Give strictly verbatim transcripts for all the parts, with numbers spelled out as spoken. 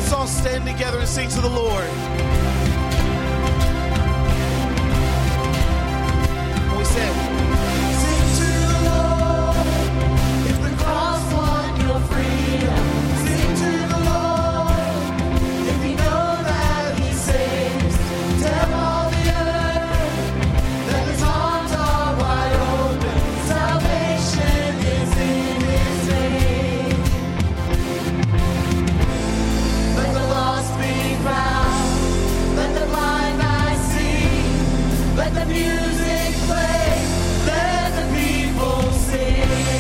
Let's all stand together and sing to the Lord. And we said, sing to the Lord, if the cross won your freedom. Sing to the Lord, if you know that he saves. Tell all the earth that his arms are wide open. Salvation is in his name. Let the lost be found, let the blind eyes see, let the music play, let the people sing.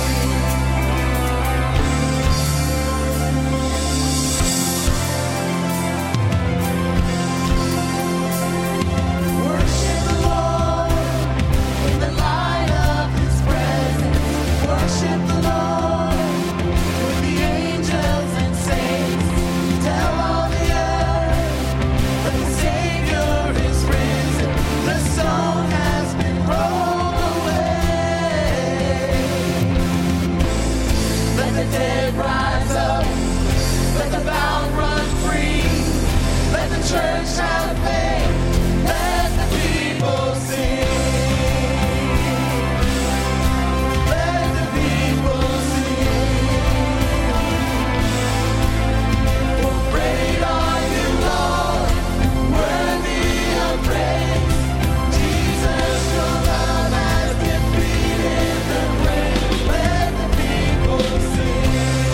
Worship the Lord in the light of his presence. Worship the Lord with the angels and saints. Tell all the earth that the Savior is risen. The stone has been rolled away. Let the dead rise up. Let the bound run free. Let the church have faith. Let the people sing. Let the people sing. For great are you, Lord, worthy of praise. Jesus, your love has defeated the grave. Let the people sing.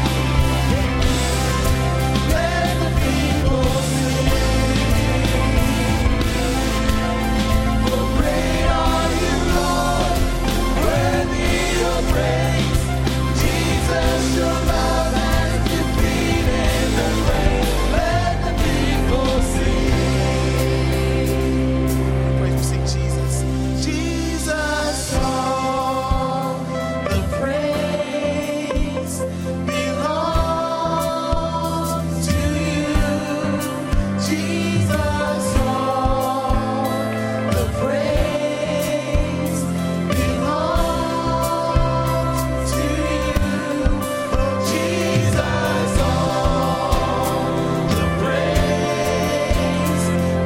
Let the people sing. For great are you, Lord, worthy of praise. Jesus, your love has defeated the grave. Let the people sing. Praise we sing Jesus. Jesus, all the praise belongs to you. Jesus, all the praise belongs to you. Oh, Jesus, all the praise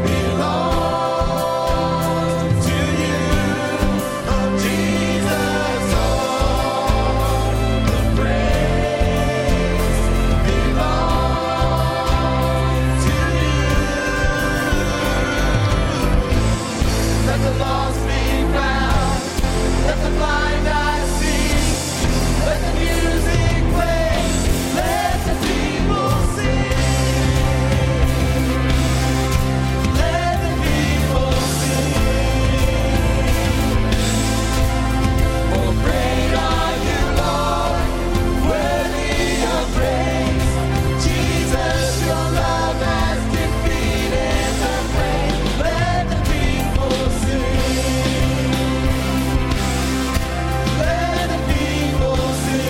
belongs to you. Oh, Jesus, all the praise belongs to you. Let the lost be found. Let the blind eyes see. Let the music play. Let the people sing. Let the people sing. For great are you, Lord, worthy of praise. Jesus, your love has defeated the grave. Let the people sing. Let the people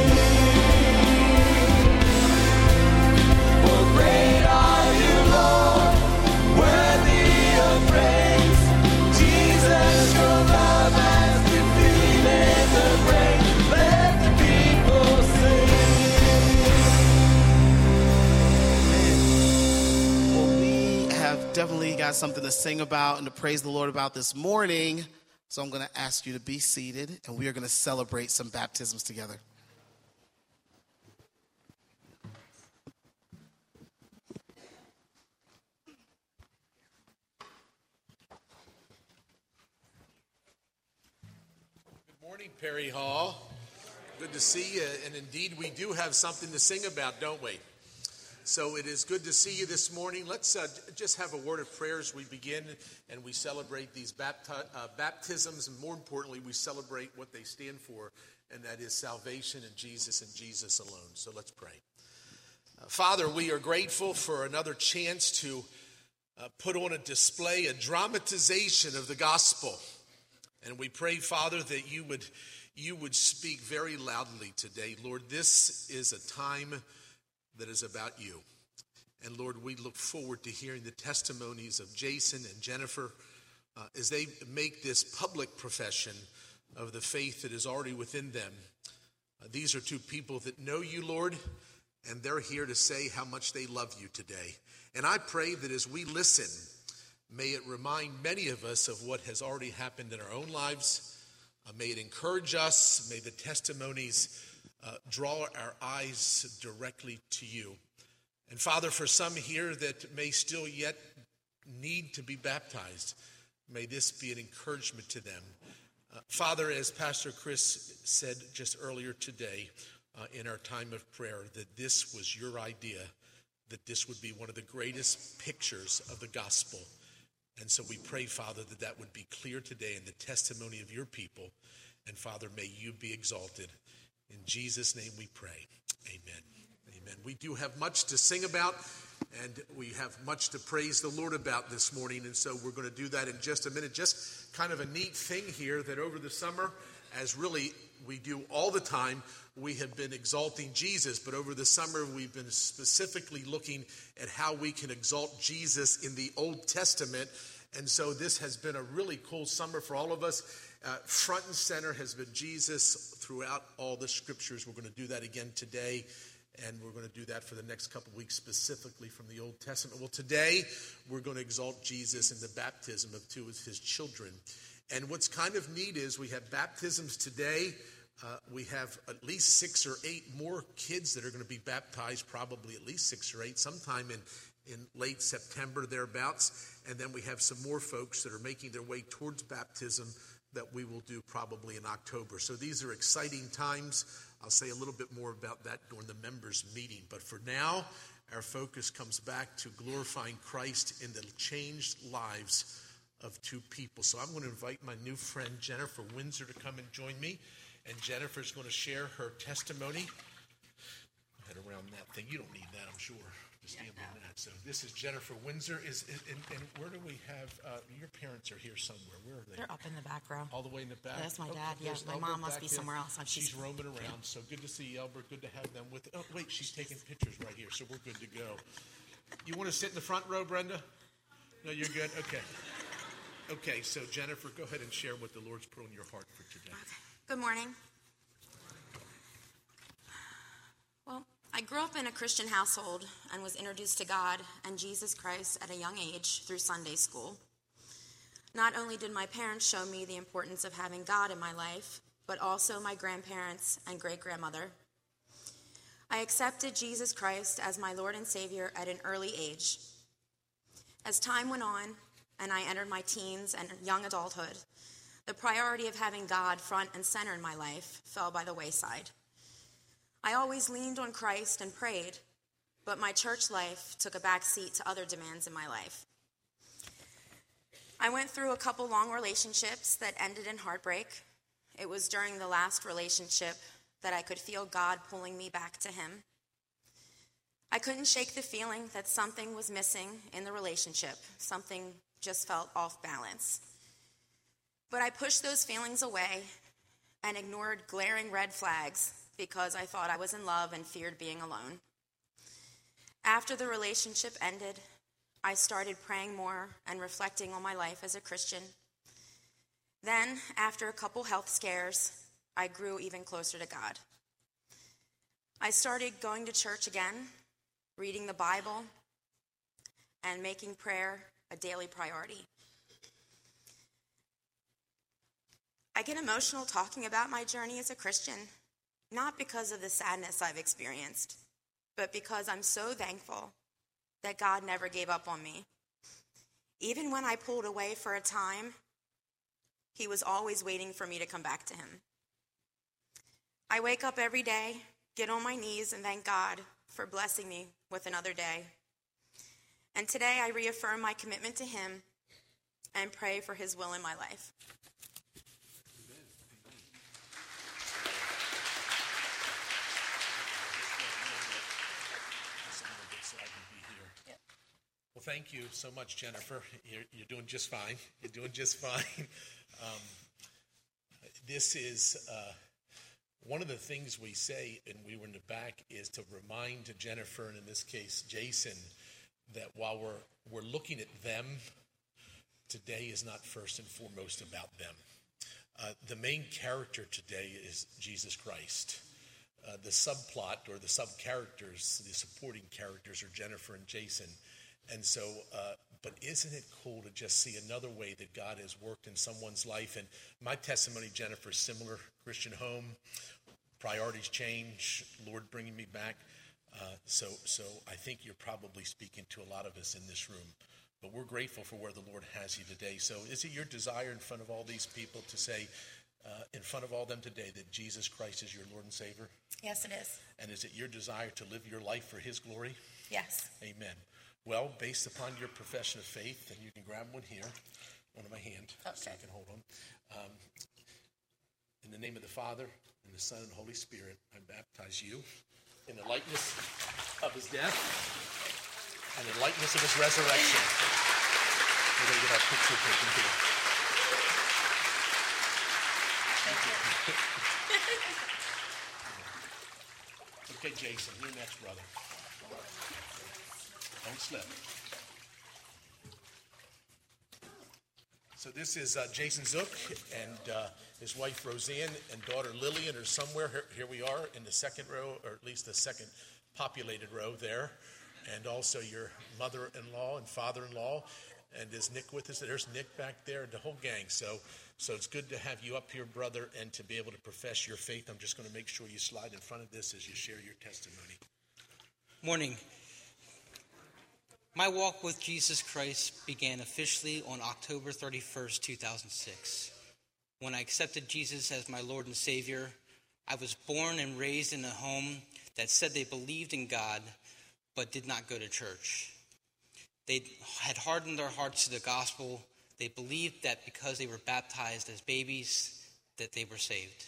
sing. For great are you, Lord, worthy of praise. Jesus, your love has defeated the grave. Let the people sing. Well, we have definitely got something to sing about and to praise the Lord about this morning. So I'm going to ask you to be seated, and we are going to celebrate some baptisms together. Good morning, Perry Hall. Good to see you. And indeed, we do have something to sing about, don't we? So it is good to see you this morning. Let's uh, just have a word of prayer as we begin and we celebrate these bapti- uh, baptisms. And more importantly, we celebrate what they stand for, and that is salvation in Jesus and Jesus alone. So let's pray. Uh, Father, we are grateful for another chance to uh, put on a display, a dramatization of the gospel. And we pray, Father, that you would you would speak very loudly today. Lord, this is a time that is about you. And Lord, we look forward to hearing the testimonies of Jason and Jennifer uh, as they make this public profession of the faith that is already within them. Uh, these are two people that know you, Lord, and they're here to say how much they love you today. And I pray that as we listen, may it remind many of us of what has already happened in our own lives. Uh, may it encourage us. May the testimonies uh, draw our eyes directly to you. And Father, for some here that may still yet need to be baptized, may this be an encouragement to them. Uh, Father, as Pastor Chris said just earlier today uh, in our time of prayer, that this was your idea, that this would be one of the greatest pictures of the gospel. And so we pray, Father, that that would be clear today in the testimony of your people. And Father, may you be exalted. In Jesus' name we pray. Amen. Amen. We do have much to sing about, and we have much to praise the Lord about this morning. And so we're going to do that in just a minute. Just kind of a neat thing here that over the summer, as really we do all the time, we have been exalting Jesus. But over the summer, we've been specifically looking at how we can exalt Jesus in the Old Testament. And so this has been a really cool summer for all of us. Uh, front and center has been Jesus throughout all the scriptures. We're going to do that again today. And we're going to do that for the next couple of weeks, specifically from the Old Testament. Well, today, we're going to exalt Jesus in the baptism of two of his children. And what's kind of neat is we have baptisms today. Uh, we have at least six or eight more kids that are going to be baptized, probably at least six or eight, sometime in, in late September, thereabouts. And then we have some more folks that are making their way towards baptism that we will do probably in October. So these are exciting times. I'll say a little bit more about that during the members' meeting. But for now, our focus comes back to glorifying Christ in the changed lives of two people. So I'm going to invite my new friend Jennifer Windsor to come and join me. And Jennifer's going to share her testimony. Head around that thing. You don't need that, I'm sure. Just stand on that. So this is Jennifer Windsor. Is and, and where do we have uh, your parents are here somewhere? Where are they? They're up in the back row. All the way in the back. That's my Oh, dad. Yeah, there's my Albert mom must back be there. somewhere else. She's, She's roaming around. So good to see you, Albert. Good to have them with. Oh wait, she's taking pictures right here. So we're good to go. You want to sit in the front row, Brenda? No, you're good. Okay. Okay. So Jennifer, go ahead and share what the Lord's put on your heart for today. Good morning. Well, I grew up in a Christian household and was introduced to God and Jesus Christ at a young age through Sunday school. Not only did my parents show me the importance of having God in my life, but also my grandparents and great-grandmother. I accepted Jesus Christ as my Lord and Savior at an early age. As time went on and I entered my teens and young adulthood, the priority of having God front and center in my life fell by the wayside. I always leaned on Christ and prayed, but my church life took a back seat to other demands in my life. I went through a couple long relationships that ended in heartbreak. It was during the last relationship that I could feel God pulling me back to him. I couldn't shake the feeling that something was missing in the relationship. Something just felt off balance. But I pushed those feelings away and ignored glaring red flags because I thought I was in love and feared being alone. After the relationship ended, I started praying more and reflecting on my life as a Christian. Then, after a couple health scares, I grew even closer to God. I started going to church again, reading the Bible, and making prayer a daily priority. I get emotional talking about my journey as a Christian, not because of the sadness I've experienced, but because I'm so thankful that God never gave up on me. Even when I pulled away for a time, he was always waiting for me to come back to him. I wake up every day, get on my knees, and thank God for blessing me with another day. And today I reaffirm my commitment to him and pray for his will in my life. Well, thank you so much, Jennifer. You're, you're doing just fine. You're doing just fine. Um, this is uh, one of the things we say, and we were in the back, is to remind Jennifer, and in this case, Jason, that while we're we're looking at them, today is not first and foremost about them. Uh, the main character today is Jesus Christ. uh, the subplot or the sub-characters, the supporting characters are Jennifer and Jason. And so, uh, but isn't it cool to just see another way that God has worked in someone's life? And my testimony, Jennifer, is similar. Christian home, priorities change, Lord bringing me back. Uh, so, so I think you're probably speaking to a lot of us in this room. But we're grateful for where the Lord has you today. So is it your desire in front of all these people to say, uh, in front of all them today, that Jesus Christ is your Lord and Savior? Yes, it is. And is it your desire to live your life for his glory? Yes. Amen. Well, based upon your profession of faith, and you can grab one here, one in my hand, Okay. so I can hold them. Um, in the name of the Father, and the Son, and the Holy Spirit, I baptize you in the likeness of his death and the likeness of his resurrection. We're going to get our picture taken here. Thank you. Okay, Jason, you're next, brother. Don't slip. So this is uh, Jason Zook and uh, his wife Roseanne and daughter Lillian are somewhere. Here, here we are in the second row, or at least the second populated row there. And also your mother-in-law and father-in-law. And is Nick with us? There's Nick back there and the whole gang. So, so it's good to have you up here, brother, and to be able to profess your faith. I'm just going to make sure you slide in front of this as you share your testimony. Morning. My walk with Jesus Christ began officially on October thirty-first, two thousand six. When I accepted Jesus as my Lord and Savior, I was born and raised in a home that said they believed in God, but did not go to church. They had hardened their hearts to the gospel. They believed that because they were baptized as babies, that they were saved.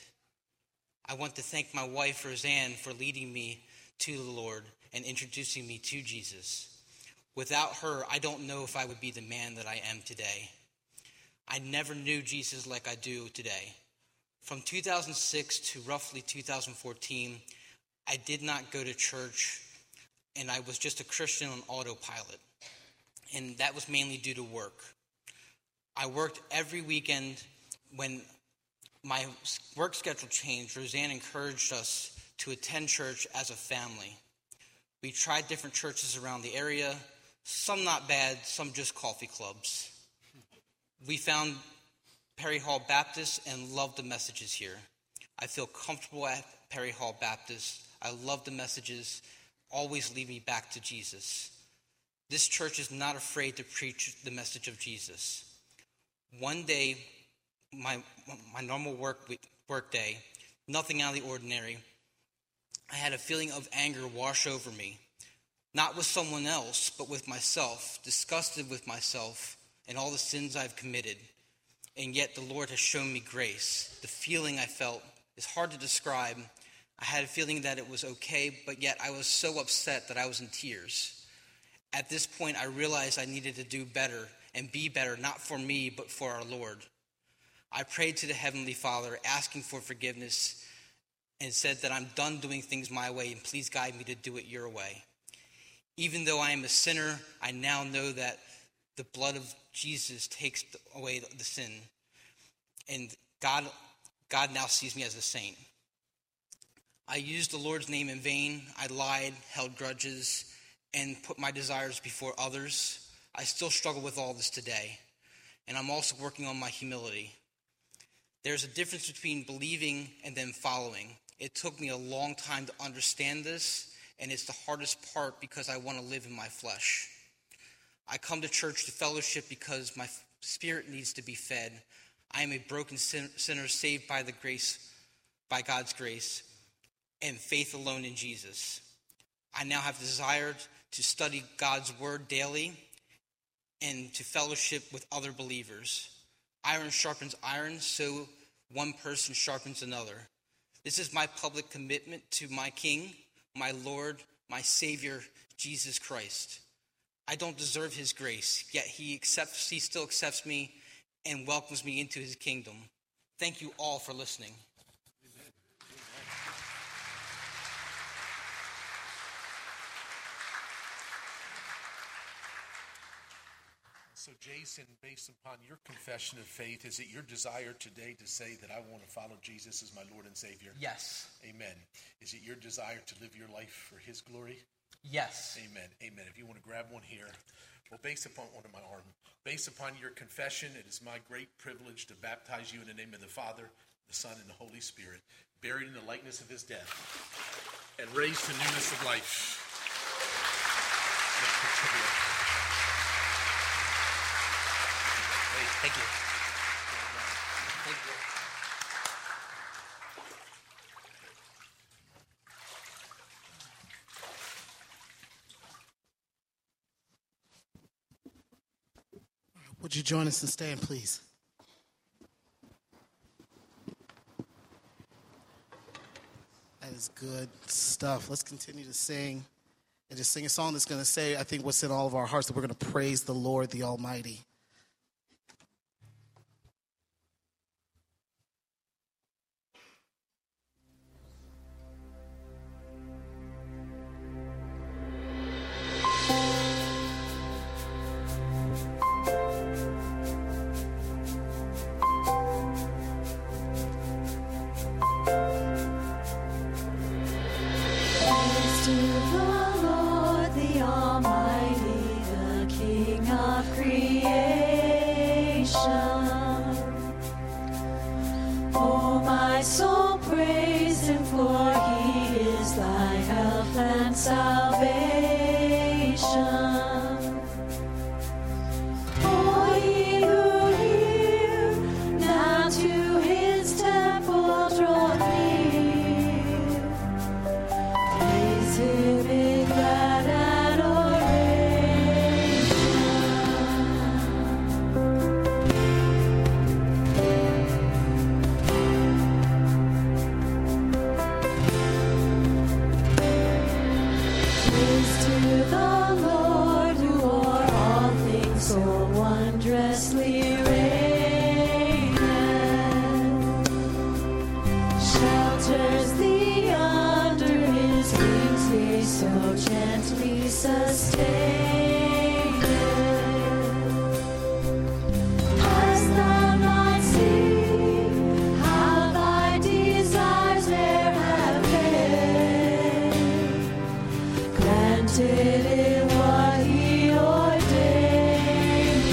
I want to thank my wife, Roseanne, for leading me to the Lord and introducing me to Jesus. Without her, I don't know if I would be the man that I am today. I never knew Jesus like I do today. From two thousand six to roughly two thousand fourteen, I did not go to church, and I was just a Christian on autopilot. And that was mainly due to work. I worked every weekend. When my work schedule changed, Roseanne encouraged us to attend church as a family. We tried different churches around the area, some not bad, some just coffee clubs. We found Perry Hall Baptist and loved the messages here. I feel comfortable at Perry Hall Baptist. I love the messages, always lead me back to Jesus. This church is not afraid to preach the message of Jesus. One day, my my normal work work day, nothing out of the ordinary, I had a feeling of anger wash over me. Not with someone else, but with myself, disgusted with myself and all the sins I've committed. And yet the Lord has shown me grace. The feeling I felt is hard to describe. I had a feeling that it was okay, but yet I was so upset that I was in tears. At this point, I realized I needed to do better and be better, not for me, but for our Lord. I prayed to the Heavenly Father, asking for forgiveness, and said that I'm done doing things my way, and please guide me to do it your way. Even though I am a sinner, I now know that the blood of Jesus takes away the sin, and God, God now sees me as a saint. I used the Lord's name in vain. I lied, held grudges, and put my desires before others. I still struggle with all this today, and I'm also working on my humility. There's a difference between believing and then following. It took me a long time to understand this, and it's the hardest part because I want to live in my flesh. I come to church to fellowship because my spirit needs to be fed. I am a broken sin- sinner saved by the grace, by God's grace, and faith alone in Jesus. I now have desired to study God's word daily and to fellowship with other believers. Iron sharpens iron, so one person sharpens another. This is my public commitment to my King, my Lord, my Savior, Jesus Christ. I don't deserve his grace, yet he accepts, he still accepts me and welcomes me into his kingdom. Thank you all for listening. So, Jason, based upon your confession of faith, is it your desire today to say that I want to follow Jesus as my Lord and Savior? Yes. Amen. Is it your desire to live your life for His glory? Yes. Amen. Amen. If you want to grab one here. Well, based upon one of my arm, based upon your confession, it is my great privilege to baptize you in the name of the Father, the Son, and the Holy Spirit, buried in the likeness of His death, and raised to newness of life. Thank you. Thank you. Would you join us and stand, please? That is good stuff. Let's continue to sing and just sing a song that's going to say, I think, what's in all of our hearts, that we're going to praise the Lord, the Almighty. Praise to the Lord, the Almighty, the King of creation. Oh, my soul, praise Him, for He is thy help and salvation. All ye who hear, now to His temple draw near. Praise Him in glad adoration. Praise to the Lord, who o'er all things so wondrously reigneth. Shelters thee under His wings, He so gently sustaineth. Hast thou not seen how thy desires there have been granted in what He ordained?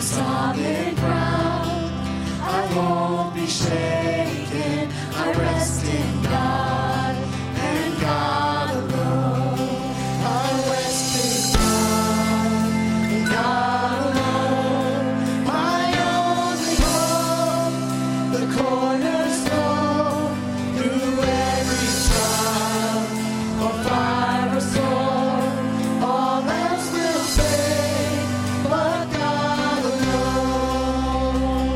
on solid ground. I won't be shaken. I rest in God and God alone. I rest in God and God alone. My only hope, the cornerstone through every trial or fire or storm. All else will fade, but God alone.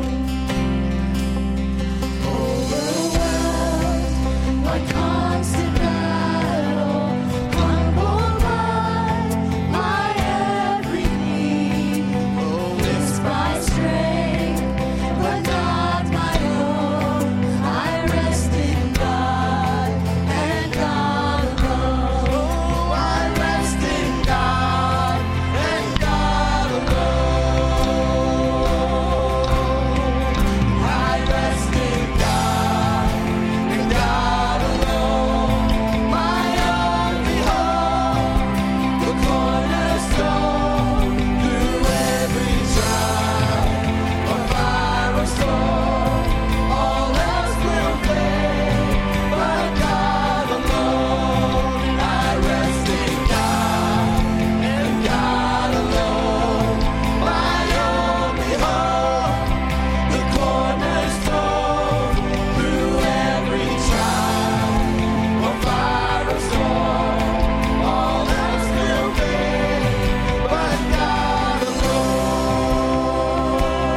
Overwhelmed by constant battle, humbled by my every need. Oh, it's my strength, but not my own. I rest in God and God alone. Oh, I rest in God and God alone. I rest in God and God alone. My only hope, the cornerstone through every trial or fire or storm. All else will fade, but God alone. I rest in God and God alone. My only hope, the cornerstone through every trial or fire or storm. All else will fade, but God alone.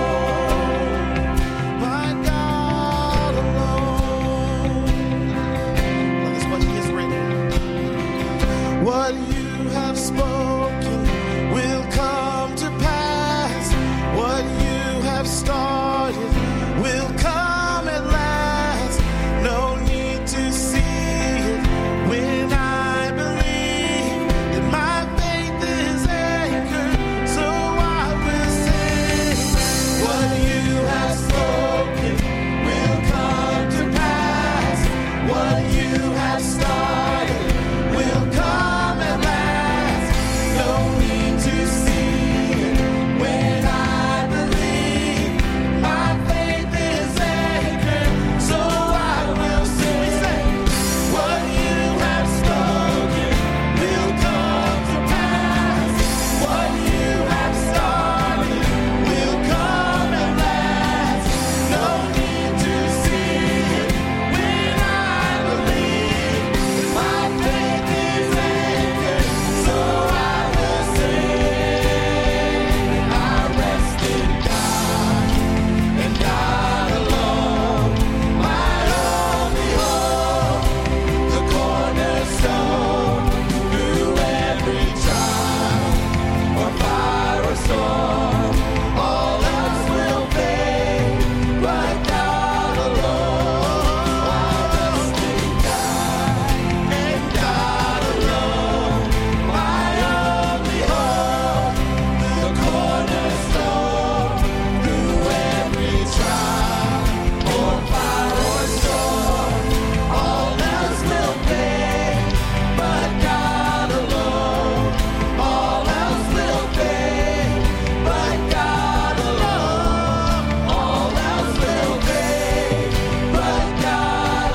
My God alone. Well, this is what he has written. What you have spoken will come to pass. What you have started will come at last. No need to see it when I believe that my faith is anchored. So I will sing. What you have spoken will come to pass. What you have started will come at last. No need to see it when I believe my faith is anchored. So I will sing. What you have spoken will come to pass. What you have started will come at last. No need to see it when I believe my faith is anchored. So I will sing. I rest in God and God alone. My only hope, the cornerstone through every trial or fire or storm. All else will fade, but God alone. I rest in God and God alone. My only hope, the cornerstone through every trial or fire or storm. All else will fade, but God alone. All else will fade, but God alone. All else will fade, but God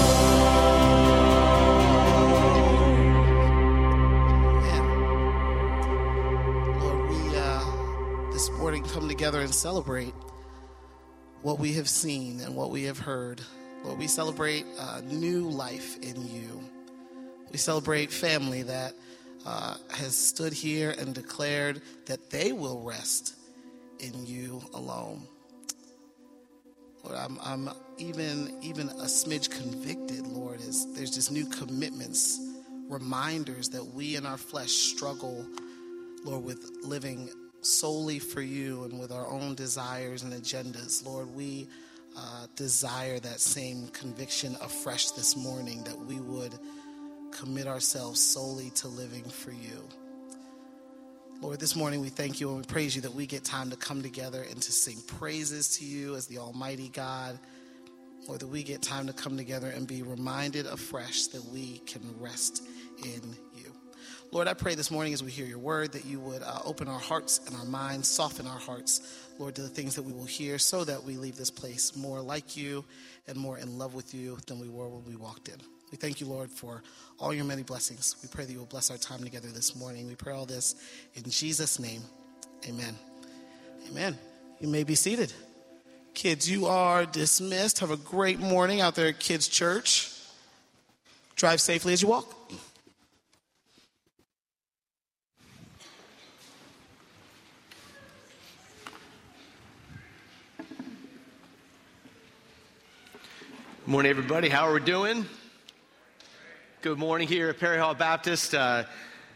alone. Lord, we uh, this morning come together and celebrate what we have seen and what we have heard. Lord, we celebrate uh, new life in you. We celebrate family that uh, has stood here and declared that they will rest in you alone. Lord, I'm, I'm even even a smidge convicted, Lord, as there's just new commitments, reminders that we in our flesh struggle, Lord, with living solely for you and with our own desires and agendas. Lord, we uh, desire that same conviction afresh this morning, that we would commit ourselves solely to living for you. Lord, this morning we thank you and we praise you that we get time to come together and to sing praises to you as the Almighty God. Lord, that we get time to come together and be reminded afresh that we can rest in you. Lord, I pray this morning as we hear your word that you would uh, open our hearts and our minds, soften our hearts, Lord, to the things that we will hear so that we leave this place more like you and more in love with you than we were when we walked in. We thank you, Lord, for all your many blessings. We pray that you will bless our time together this morning. We pray all this in Jesus' name. Amen. Amen. You may be seated. Kids, you are dismissed. Have a great morning out there at Kids Church. Drive safely as you walk. Good morning, everybody. How are we doing? Good morning here at Perry Hall Baptist. Uh,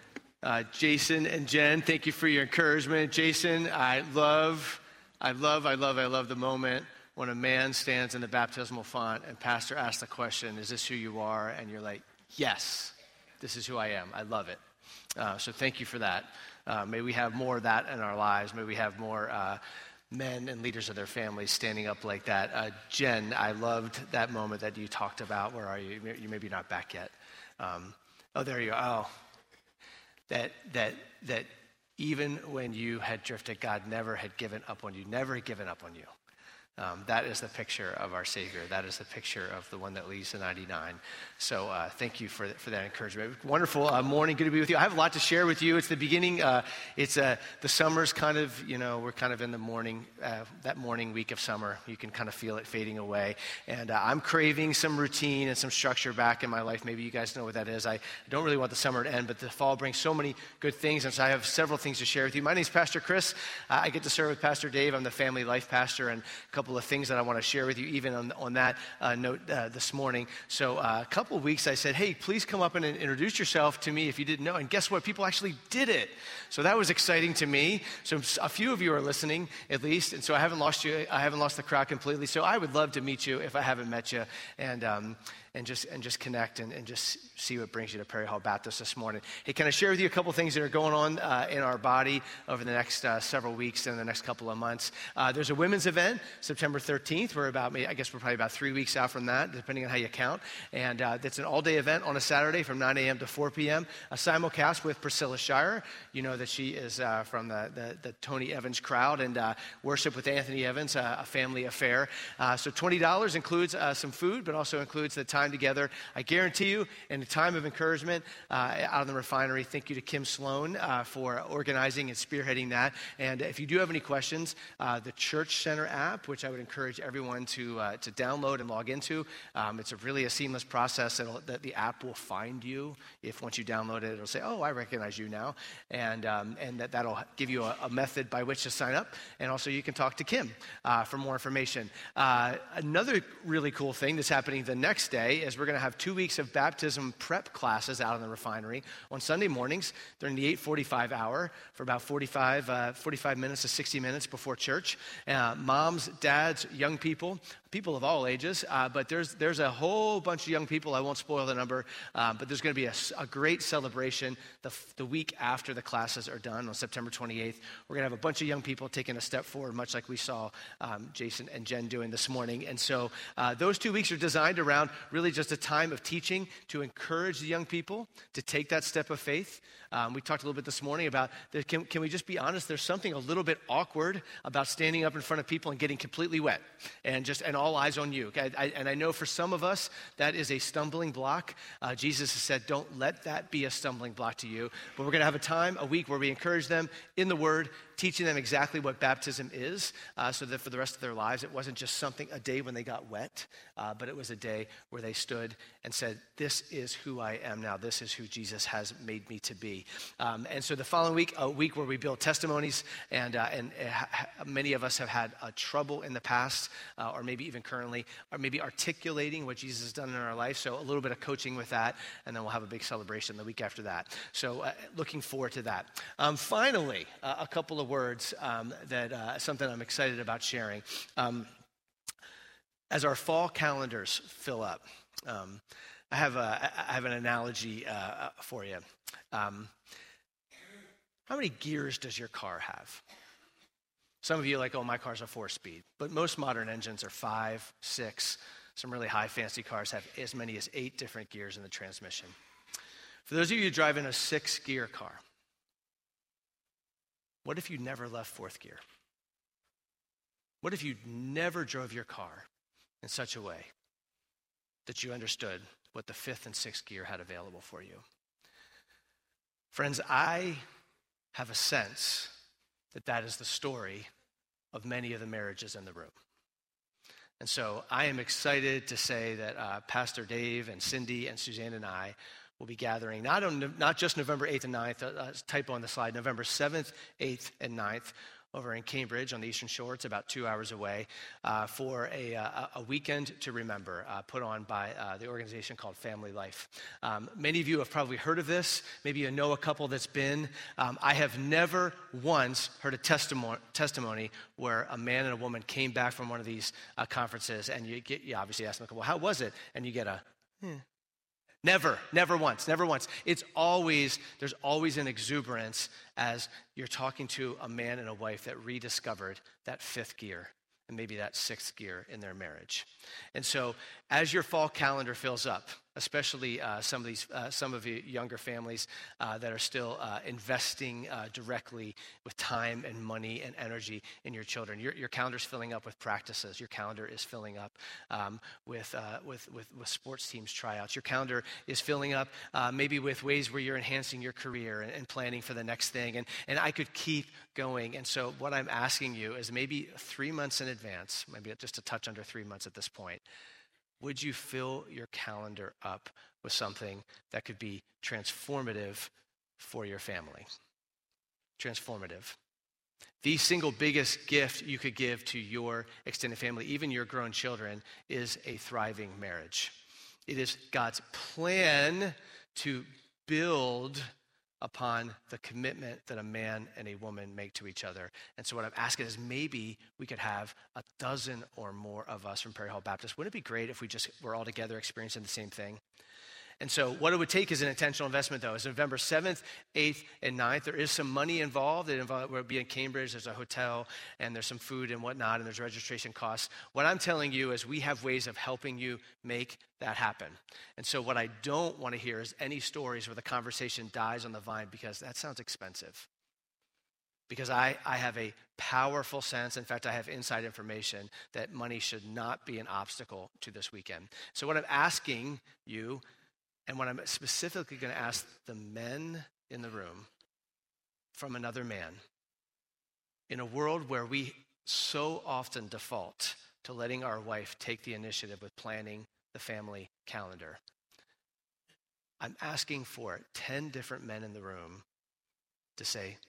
uh, Jason and Jen, thank you for your encouragement. Jason, I love, I love, I love, I love the moment when a man stands in the baptismal font and pastor asks the question, is this who you are? And you're like, yes, this is who I am. I love it. Uh, so thank you for that. Uh, may we have more of that in our lives. May we have more uh, men and leaders of their families standing up like that. Uh, Jen, I loved that moment that you talked about. Where are you? You maybe not back yet. Um, oh, there you are. Oh, that that that even when you had drifted, God never had given up on you. Never had given up on you. Um, that is the picture of our Savior. That is the picture of the one that leaves the ninety-nine. So uh, thank you for for that encouragement. Wonderful uh, morning. Good to be with you. I have a lot to share with you. It's the beginning. Uh, it's uh, the summer's kind of, you know, we're kind of in the morning, uh, that morning week of summer. You can kind of feel it fading away. And uh, I'm craving some routine and some structure back in my life. Maybe you guys know what that is. I don't really want the summer to end, but the fall brings so many good things. And so I have several things to share with you. My name is Pastor Chris. Uh, I get to serve with Pastor Dave. I'm the family life pastor, and a couple of things that I want to share with you even on, on that uh, note uh, this morning. So uh, a couple of weeks I said, hey, please come up and introduce yourself to me if you didn't know. And guess what? People actually did it. So that was exciting to me. So a few of you are listening at least. And so I haven't lost you. I haven't lost the crowd completely. So I would love to meet you if I haven't met you. And um, and just and just connect and, and just see what brings you to Perry Hall Baptist this morning. Hey, can I share with you a couple things that are going on uh, in our body over the next uh, several weeks and the next couple of months? Uh, there's a women's event, September thirteenth. We're about, I guess we're probably about three weeks out from that, depending on how you count. And uh, it's an all-day event on a Saturday from nine a.m. to four p.m. A simulcast with Priscilla Shire. You know that she is uh, from the, the, the Tony Evans crowd, and uh, worship with Anthony Evans, uh, a family affair. Uh, so twenty dollars includes uh, some food, but also includes the time together. I guarantee you, in a time of encouragement uh, out of the refinery, thank you to Kim Sloan uh, for organizing and spearheading that. And if you do have any questions, uh, the Church Center app, which I would encourage everyone to uh, to download and log into. Um, it's a really a seamless process that'll, that the app will find you. If once you download it, it'll say, oh, I recognize you now. And um, and that, that'll give you a, a method by which to sign up. And also you can talk to Kim uh, for more information. Uh, another really cool thing that's happening the next day is we're going to have two weeks of baptism prep classes out in the refinery on Sunday mornings during the eight forty-five hour for about forty-five, uh, forty-five minutes to sixty minutes before church. Uh, moms, dads, young people, people of all ages, uh, but there's there's a whole bunch of young people. I won't spoil the number, um, but there's going to be a, a great celebration the, the week after the classes are done on September twenty-eighth. We're going to have a bunch of young people taking a step forward, much like we saw um, Jason and Jen doing this morning. And so uh, those two weeks are designed around really just a time of teaching to encourage the young people to take that step of faith. Um, we talked a little bit this morning about, that can, can we just be honest, there's something a little bit awkward about standing up in front of people and getting completely wet and just and all eyes on you. Okay? I, and I know for some of us, that is a stumbling block. Uh, Jesus has said, don't let that be a stumbling block to you. But we're going to have a time, a week, where we encourage them in the Word, teaching them exactly what baptism is, uh, so that for the rest of their lives, it wasn't just something, a day when they got wet, uh, but it was a day where they stood and said, this is who I am now. This is who Jesus has made me to be. Um, and so the following week, a week where we build testimonies, and uh, and uh, ha- many of us have had uh, trouble in the past, uh, or maybe even currently, or maybe articulating what Jesus has done in our life. So a little bit of coaching with that, and then we'll have a big celebration the week after that. So uh, looking forward to that. Um, finally, uh, a couple of words um, that uh, something I'm excited about sharing. Um, as our fall calendars fill up, um, I have a, I have an analogy uh, for you. Um, how many gears does your car have? Some of you are like, oh, my car's a four-speed. But most modern engines are five, six. Some really high fancy cars have as many as eight different gears in the transmission. For those of you driving a six-gear car, what if you never left fourth gear? What if you never drove your car in such a way that you understood what the fifth and sixth gear had available for you? Friends, I have a sense that that is the story of many of the marriages in the room. And so I am excited to say that uh, Pastor Dave and Cindy and Suzanne and I will be gathering not on not just November eighth and ninth, uh, typo on the slide, November seventh, eighth, and ninth over in Cambridge on the Eastern Shore. It's about two hours away uh, for a, uh, a weekend to remember uh, put on by uh, the organization called Family Life. Um, many of you have probably heard of this. Maybe you know a couple that's been. Um, I have never once heard a testimony, testimony where a man and a woman came back from one of these uh, conferences and you get, you obviously ask them, well, how was it? And you get a, hmm. Never, never once, never once. It's always, there's always an exuberance as you're talking to a man and a wife that rediscovered that fifth gear and maybe that sixth gear in their marriage. And so as your fall calendar fills up, especially uh, some of these, uh, some of you younger families uh, that are still uh, investing uh, directly with time and money and energy in your children. Your, your calendar's filling up with practices. Your calendar is filling up um, with, uh, with, with, with sports teams tryouts. Your calendar is filling up uh, maybe with ways where you're enhancing your career and, and planning for the next thing. And, and I could keep going. And so what I'm asking you is maybe three months in advance, maybe just a touch under three months at this point, would you fill your calendar up with something that could be transformative for your family? Transformative. The single biggest gift you could give to your extended family, even your grown children, is a thriving marriage. It is God's plan to build upon the commitment that a man and a woman make to each other. And so what I'm asking is maybe we could have a dozen or more of us from Perry Hall Baptist. Wouldn't it be great if we just were all together experiencing the same thing? And so what it would take is an intentional investment, though. It's November seventh, eighth, and ninth. There is some money involved. It involved, will be in Cambridge. There's a hotel, and there's some food and whatnot, and there's registration costs. What I'm telling you is we have ways of helping you make that happen. And so what I don't want to hear is any stories where the conversation dies on the vine because that sounds expensive. Because I, I have a powerful sense, in fact, I have inside information that money should not be an obstacle to this weekend. So what I'm asking you, and what I'm specifically going to ask the men in the room from another man, in a world where we so often default to letting our wife take the initiative with planning the family calendar, I'm asking for ten different men in the room to say,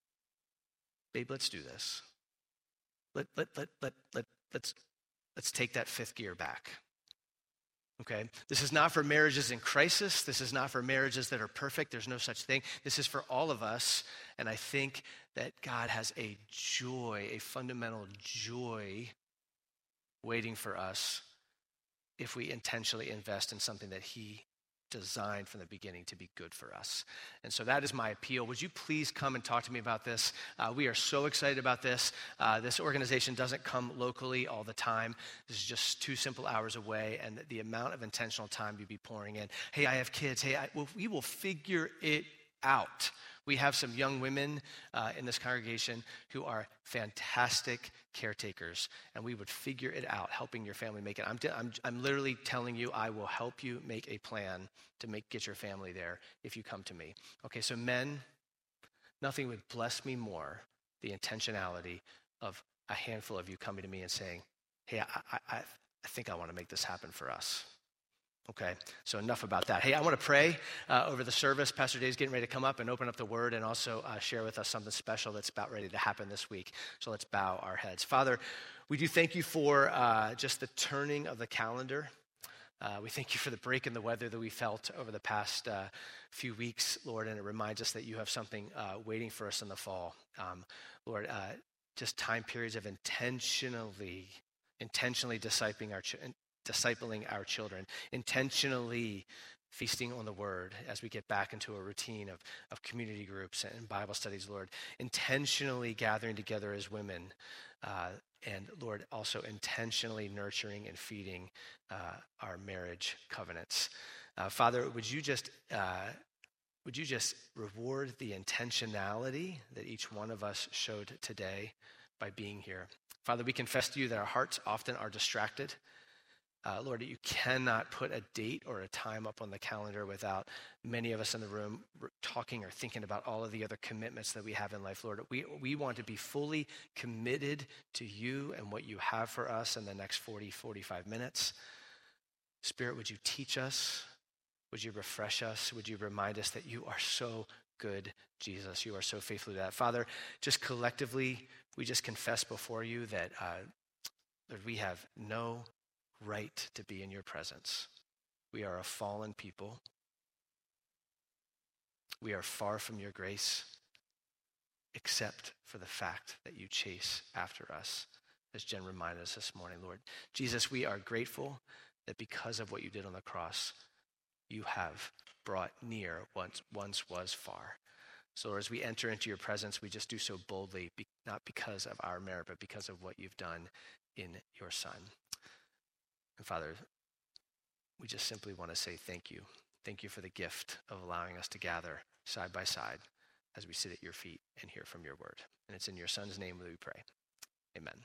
babe, let's do this. Let, let, let, let, let, let's, let's take that fifth gear back. Okay, this is not for marriages in crisis. This is not for marriages that are perfect. There's no such thing. This is for all of us. And I think that God has a joy, a fundamental joy waiting for us if we intentionally invest in something that he designed from the beginning to be good for us. And so that is my appeal. Would you please come and talk to me about this? Uh, we are so excited about this. Uh, this organization doesn't come locally all the time. This is just two simple hours away, and the amount of intentional time you'd be pouring in. Hey, I have kids. Hey, I, well, we will figure it out. We have some young women uh, in this congregation who are fantastic caretakers, and we would figure it out, helping your family make it. I'm, I'm, I'm literally telling you, I will help you make a plan to make get your family there if you come to me. Okay, so men, nothing would bless me more the intentionality of a handful of you coming to me and saying, hey, I, I, I think I want to make this happen for us. Okay, so enough about that. Hey, I want to pray uh, over the service. Pastor Dave's getting ready to come up and open up the word and also uh, share with us something special that's about ready to happen this week. So let's bow our heads. Father, we do thank you for uh, just the turning of the calendar. Uh, we thank you for the break in the weather that we felt over the past uh, few weeks, Lord, and it reminds us that you have something uh, waiting for us in the fall. Um, Lord, uh, just time periods of intentionally, intentionally discipling our children. discipling our children, intentionally feasting on the word as we get back into a routine of, of community groups and Bible studies, Lord, intentionally gathering together as women, uh, and Lord, also intentionally nurturing and feeding uh, our marriage covenants. Uh, Father, would you just uh, would you just reward the intentionality that each one of us showed today by being here? Father, we confess to you that our hearts often are distracted. Uh, Lord, you cannot put a date or a time up on the calendar without many of us in the room talking or thinking about all of the other commitments that we have in life. Lord, we, we want to be fully committed to you and what you have for us in the next forty, forty-five minutes. Spirit, would you teach us? Would you refresh us? Would you remind us that you are so good, Jesus? You are so faithful to that. Father, just collectively, we just confess before you that uh, Lord, we have no right to be in your presence. We are a fallen people. We are far from your grace, except for the fact that you chase after us, as Jen reminded us this morning, Lord. Jesus, we are grateful that because of what you did on the cross, you have brought near what once was far. So Lord, as we enter into your presence, we just do so boldly, not because of our merit, but because of what you've done in your Son. And Father, we just simply want to say thank you. Thank you for the gift of allowing us to gather side by side as we sit at your feet and hear from your word. And it's in your Son's name that we pray. Amen.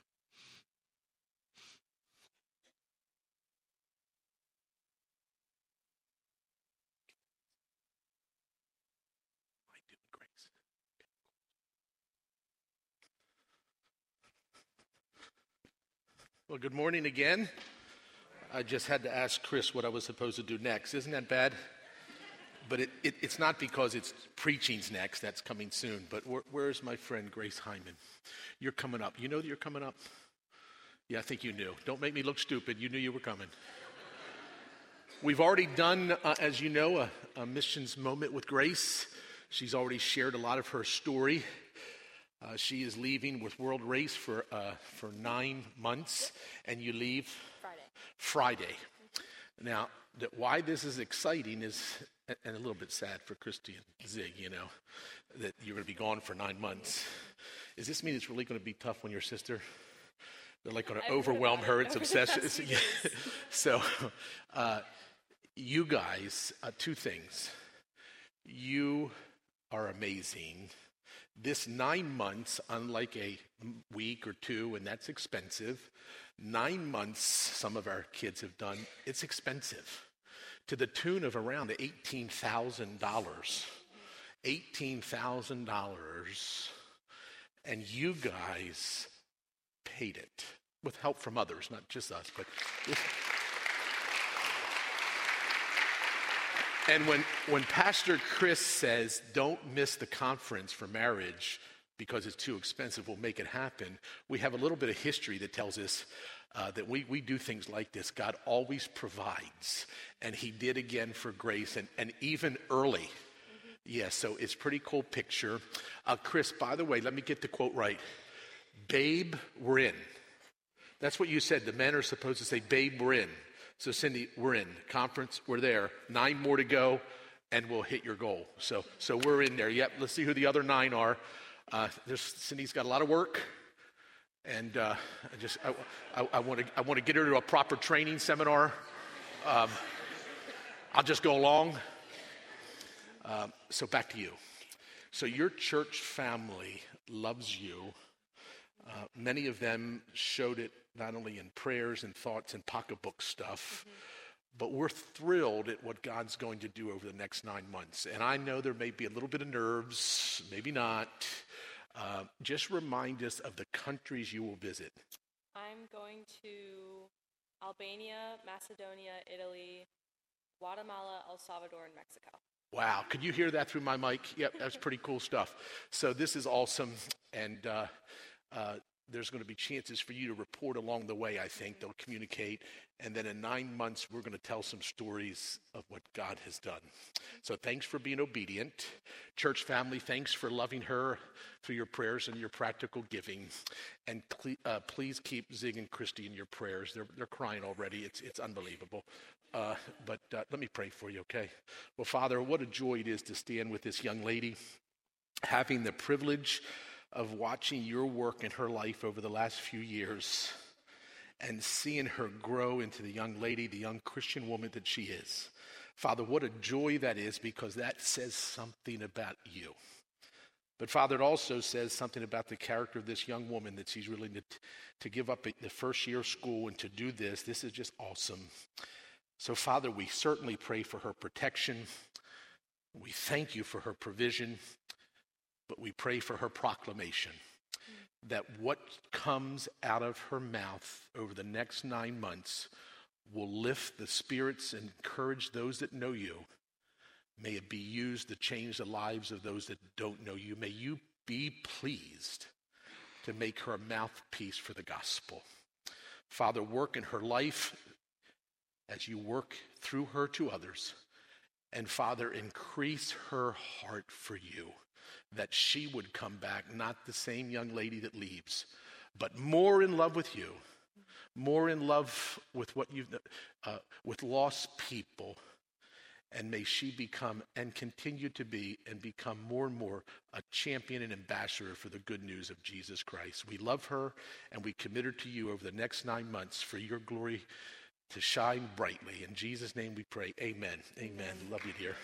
Well, good morning again. I just had to ask Chris what I was supposed to do next. Isn't that bad? But it, it, it's not because it's preaching's next. That's coming soon. But where, where's my friend Grace Hyman? You're coming up. You know that you're coming up? Yeah, I think you knew. Don't make me look stupid. You knew you were coming. We've already done, uh, as you know, a, a missions moment with Grace. She's already shared a lot of her story. Uh, she is leaving with World Race for uh, for nine months, and you leave Friday. Friday. Now, that why this is exciting is, and a little bit sad for Christy and Zig, you know, that you're going to be gone for nine months. Does this mean it's really going to be tough on your sister? They're like going to overwhelm her. It's obsession. So, uh, you guys, uh, two things. You are amazing. This nine months, unlike a week or two, and that's expensive, nine months some of our kids have done, it's expensive to the tune of around eighteen thousand dollars. eighteen thousand dollars, and you guys paid it with help from others, not just us, but with, and when, when Pastor Chris says, don't miss the conference for marriage because it's too expensive, we'll make it happen, we have a little bit of history that tells us uh, that we, we do things like this. God always provides, and he did again for Grace, and, and even early. Mm-hmm. Yeah, so it's a pretty cool picture. Uh, Chris, by the way, let me get the quote right. Babe, we're in. That's what you said. The men are supposed to say, babe, we're in. So Cindy, we're in. Conference, we're there. Nine more to go, and we'll hit your goal. So so we're in there. Yep, let's see who the other nine are. Uh, there's, Cindy's got a lot of work, and uh, I just I, I, I want to I want to get her to a proper training seminar. Um, I'll just go along. Um, so back to you. So your church family loves you. Uh, many of them showed it not only in prayers and thoughts and pocketbook stuff, mm-hmm. but we're thrilled at what God's going to do over the next nine months. And I know there may be a little bit of nerves, maybe not. Uh, just remind us of the countries you will visit. I'm going to Albania, Macedonia, Italy, Guatemala, El Salvador, and Mexico. Wow, could you hear that through my mic? Yep, that's pretty cool stuff. So this is awesome, and uh, uh, there's going to be chances for you to report along the way, I think. They'll communicate, and then in nine months, we're going to tell some stories of what God has done. So thanks for being obedient. Church family, thanks for loving her through your prayers and your practical giving. And cle- uh, please keep Zig and Christy in your prayers. They're, they're crying already. It's, it's unbelievable. Uh, but uh, let me pray for you, okay? Well, Father, what a joy it is to stand with this young lady, having the privilege of watching your work in her life over the last few years and seeing her grow into the young lady, the young Christian woman that she is. Father, what a joy that is, because that says something about you. But Father, it also says something about the character of this young woman, that she's willing to, to give up the first year of school and to do this. This is just awesome. So Father, we certainly pray for her protection. We thank you for her provision, but we pray for her proclamation, that what comes out of her mouth over the next nine months will lift the spirits and encourage those that know you. May it be used to change the lives of those that don't know you. May you be pleased to make her a mouthpiece for the gospel. Father, work in her life as you work through her to others. And Father, increase her heart for you, that she would come back, not the same young lady that leaves, but more in love with you, more in love with what you've, uh, with lost people. And may she become and continue to be and become more and more a champion and ambassador for the good news of Jesus Christ. We love her, and we commit her to you over the next nine months for your glory to shine brightly. In Jesus' name we pray. Amen. Amen. Love you, dear.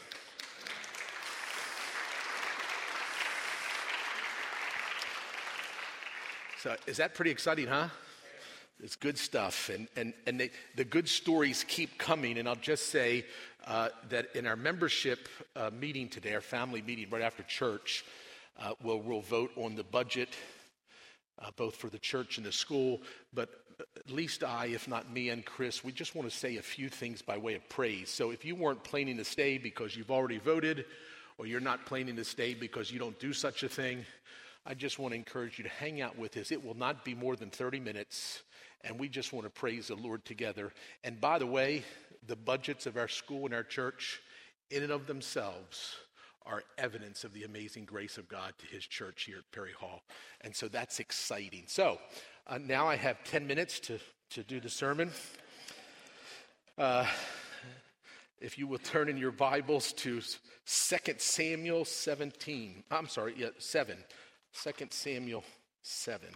So is that pretty exciting, huh? It's good stuff, and and and they, the good stories keep coming. And I'll just say uh, that in our membership uh, meeting today, our family meeting right after church, uh, we'll we'll vote on the budget, uh, both for the church and the school. But at least I, if not me and Chris, we just want to say a few things by way of praise. So if you weren't planning to stay because you've already voted, or you're not planning to stay because you don't do such a thing, I just want to encourage you to hang out with us. It will not be more than thirty minutes. And we just want to praise the Lord together. And by the way, the budgets of our school and our church, in and of themselves, are evidence of the amazing grace of God to his church here at Perry Hall. And so that's exciting. So uh, now I have ten minutes to, to do the sermon. Uh, if you will turn in your Bibles to Second Samuel seventeen. I'm sorry, yeah, seven. Second Samuel seven.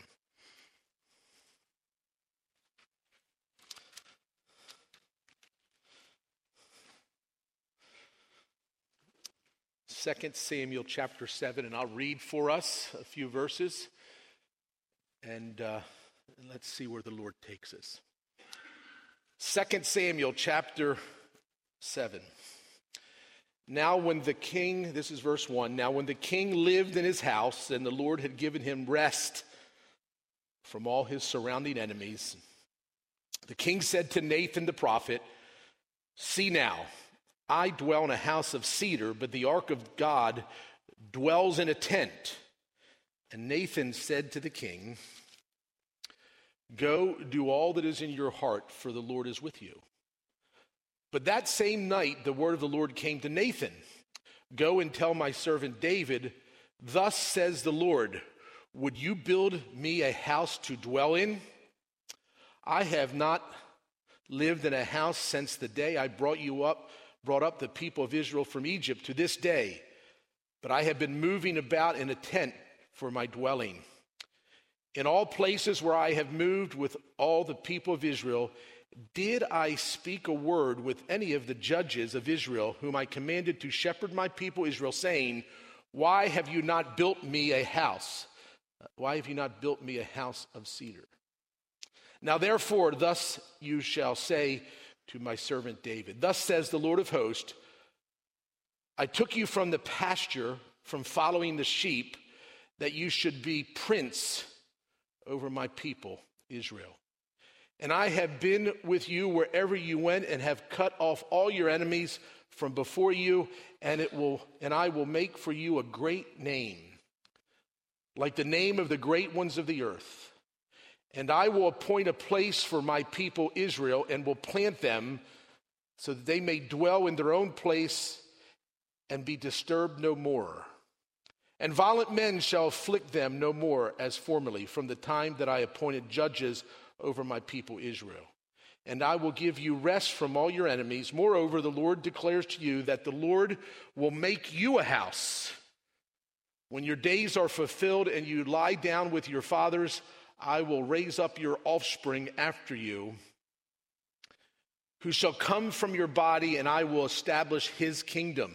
Second Samuel chapter seven, and I'll read for us a few verses, and uh, let's see where the Lord takes us. Second Samuel chapter seven. Now when the king, this is verse one, now when the king lived in his house, and the Lord had given him rest from all his surrounding enemies, the king said to Nathan the prophet, "See now, I dwell in a house of cedar, but the ark of God dwells in a tent." And Nathan said to the king, "Go, do all that is in your heart, for the Lord is with you." But that same night the word of the Lord came to Nathan, "Go and tell my servant David, thus says the Lord, would you build me a house to dwell in? I have not lived in a house since the day I brought you up, brought up the people of Israel from Egypt to this day, but I have been moving about in a tent for my dwelling. In all places where I have moved with all the people of Israel, did I speak a word with any of the judges of Israel, whom I commanded to shepherd my people Israel, saying, why have you not built me a house? Why have you not built me a house of cedar? Now therefore, thus you shall say to my servant David, thus says the Lord of hosts, I took you from the pasture, from following the sheep, that you should be prince over my people Israel. And I have been with you wherever you went, and have cut off all your enemies from before you, and it will and I will make for you a great name, like the name of the great ones of the earth. And I will appoint a place for my people Israel, and will plant them so that they may dwell in their own place and be disturbed no more. And violent men shall afflict them no more as formerly, from the time that I appointed judges over my people Israel. And I will give you rest from all your enemies. Moreover, the Lord declares to you that the Lord will make you a house. When your days are fulfilled and you lie down with your fathers, I will raise up your offspring after you, who shall come from your body, and I will establish his kingdom.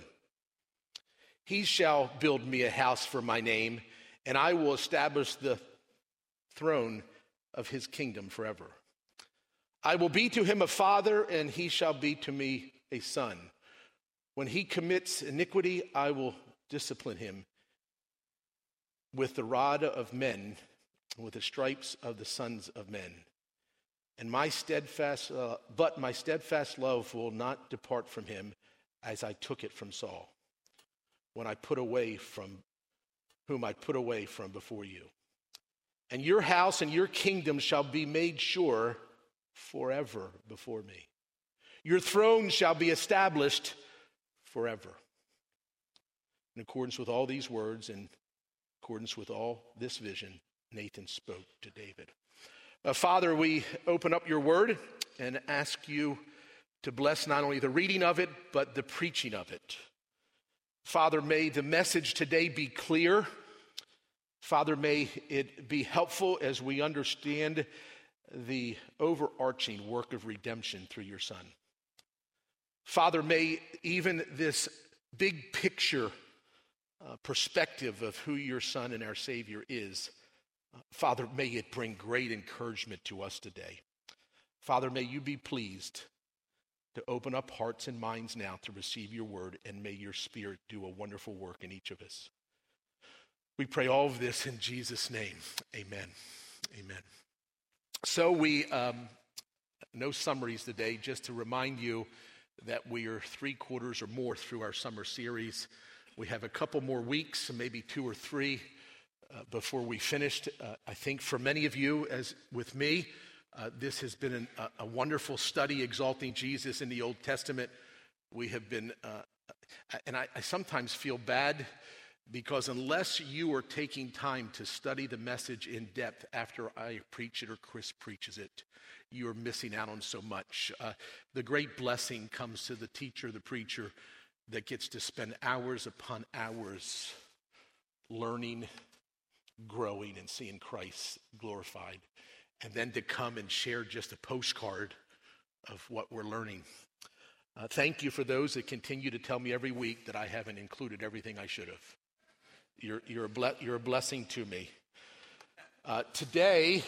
He shall build me a house for my name, and I will establish the throne of his kingdom forever. I will be to him a father, and he shall be to me a son. When he commits iniquity, I will discipline him with the rod of men, with the stripes of the sons of men. And my steadfast, uh, but my steadfast love will not depart from him, as I took it from Saul, when I put away from whom I put away from before you. And your house and your kingdom shall be made sure forever before me. Your throne shall be established forever. In accordance with all these words, in accordance with all this vision, Nathan spoke to David. Uh, Father, we open up your word and ask you to bless not only the reading of it, but the preaching of it. Father, may the message today be clear. Father, may it be helpful as we understand the overarching work of redemption through your Son. Father, may even this big picture uh, perspective of who your Son and our Savior is, uh, Father, may it bring great encouragement to us today. Father, may you be pleased to open up hearts and minds now to receive your word, and may your Spirit do a wonderful work in each of us. We pray all of this in Jesus' name. Amen. Amen. So we, um, no summaries today, just to remind you that we are three quarters or more through our summer series. We have a couple more weeks, maybe two or three, uh, before we finished. Uh, I think for many of you, as with me, uh, this has been an, a, a wonderful study exalting Jesus in the Old Testament. We have been, uh, and I, I sometimes feel bad because unless you are taking time to study the message in depth after I preach it or Chris preaches it, you are missing out on so much. Uh, the great blessing comes to the teacher, the preacher, that gets to spend hours upon hours learning, growing, and seeing Christ glorified, and then to come and share just a postcard of what we're learning. Uh, thank you for those that continue to tell me every week that I haven't included everything I should have. You're, you're, a, ble- you're a blessing to me. Uh, today,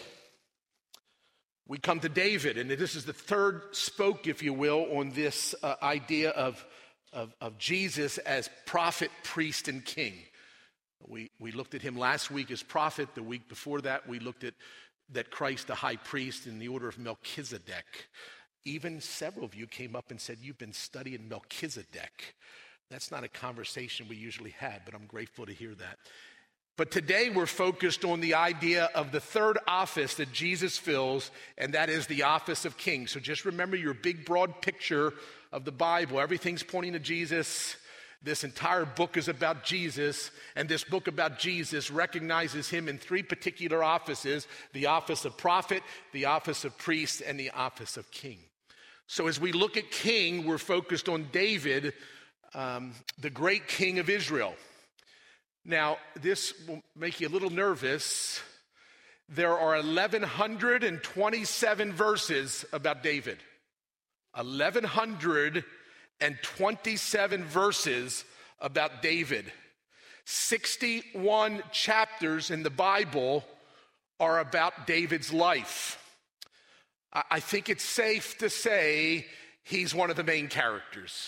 we come to David, and this is the third spoke, if you will, on this uh, idea of, of, of Jesus as prophet, priest, and king. We, we looked at him last week as prophet. The week before that, we looked at that Christ, the high priest, in the order of Melchizedek. Even several of you came up and said, you've been studying Melchizedek. That's not a conversation we usually have, but I'm grateful to hear that. But today we're focused on the idea of the third office that Jesus fills, and that is the office of king. So just remember your big, broad picture of the Bible. Everything's pointing to Jesus. This entire book is about Jesus, and this book about Jesus recognizes him in three particular offices: the office of prophet, the office of priest, and the office of king. So as we look at king, we're focused on David, um, the great king of Israel. Now, this will make you a little nervous. There are eleven twenty-seven verses about David. eleven twenty-seven verses about David. sixty-one chapters in the Bible are about David's life. I think it's safe to say he's one of the main characters.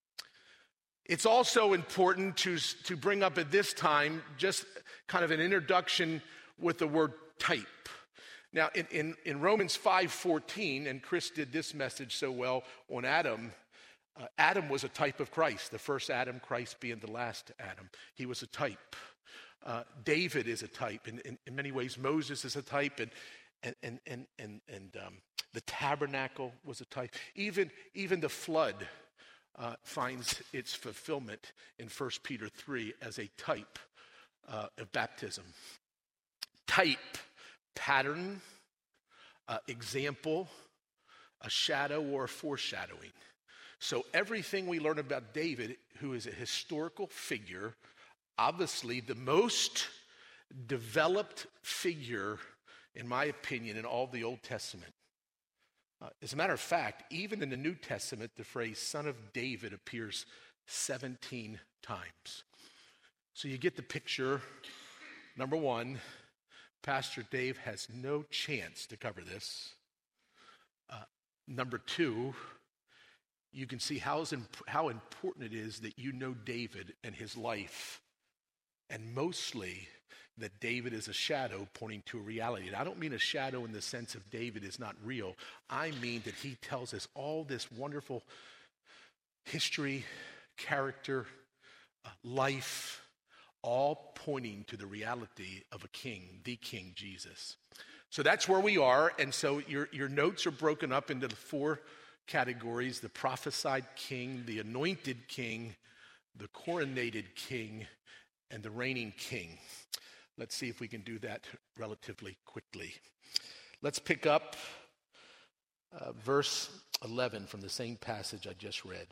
It's also important to, to bring up at this time just kind of an introduction with the word type. Now, in, in, in Romans five fourteen, and Chris did this message so well on Adam, uh, Adam was a type of Christ, the first Adam, Christ being the last Adam. He was a type. Uh, David is a type. In, in, in many ways, Moses is a type, and and and and and, and um, the tabernacle was a type. Even, even the flood uh, finds its fulfillment in First Peter three as a type uh, of baptism. Type, pattern, uh, example, a shadow or a foreshadowing. So everything we learn about David, who is a historical figure, obviously the most developed figure, in my opinion, in all the Old Testament. Uh, as a matter of fact, even in the New Testament, the phrase son of David appears seventeen times. So you get the picture. Number one, Pastor Dave has no chance to cover this. Uh, number two, you can see how, how important it is that you know David and his life, and mostly that David is a shadow pointing to a reality. And I don't mean a shadow in the sense of David is not real. I mean that he tells us all this wonderful history, character, uh, life, all pointing to the reality of a king, the King Jesus. So that's where we are. And so your, your notes are broken up into the four categories: the prophesied king, the anointed king, the coronated king, and the reigning king. Let's see if we can do that relatively quickly. Let's pick up uh, verse eleven from the same passage I just read.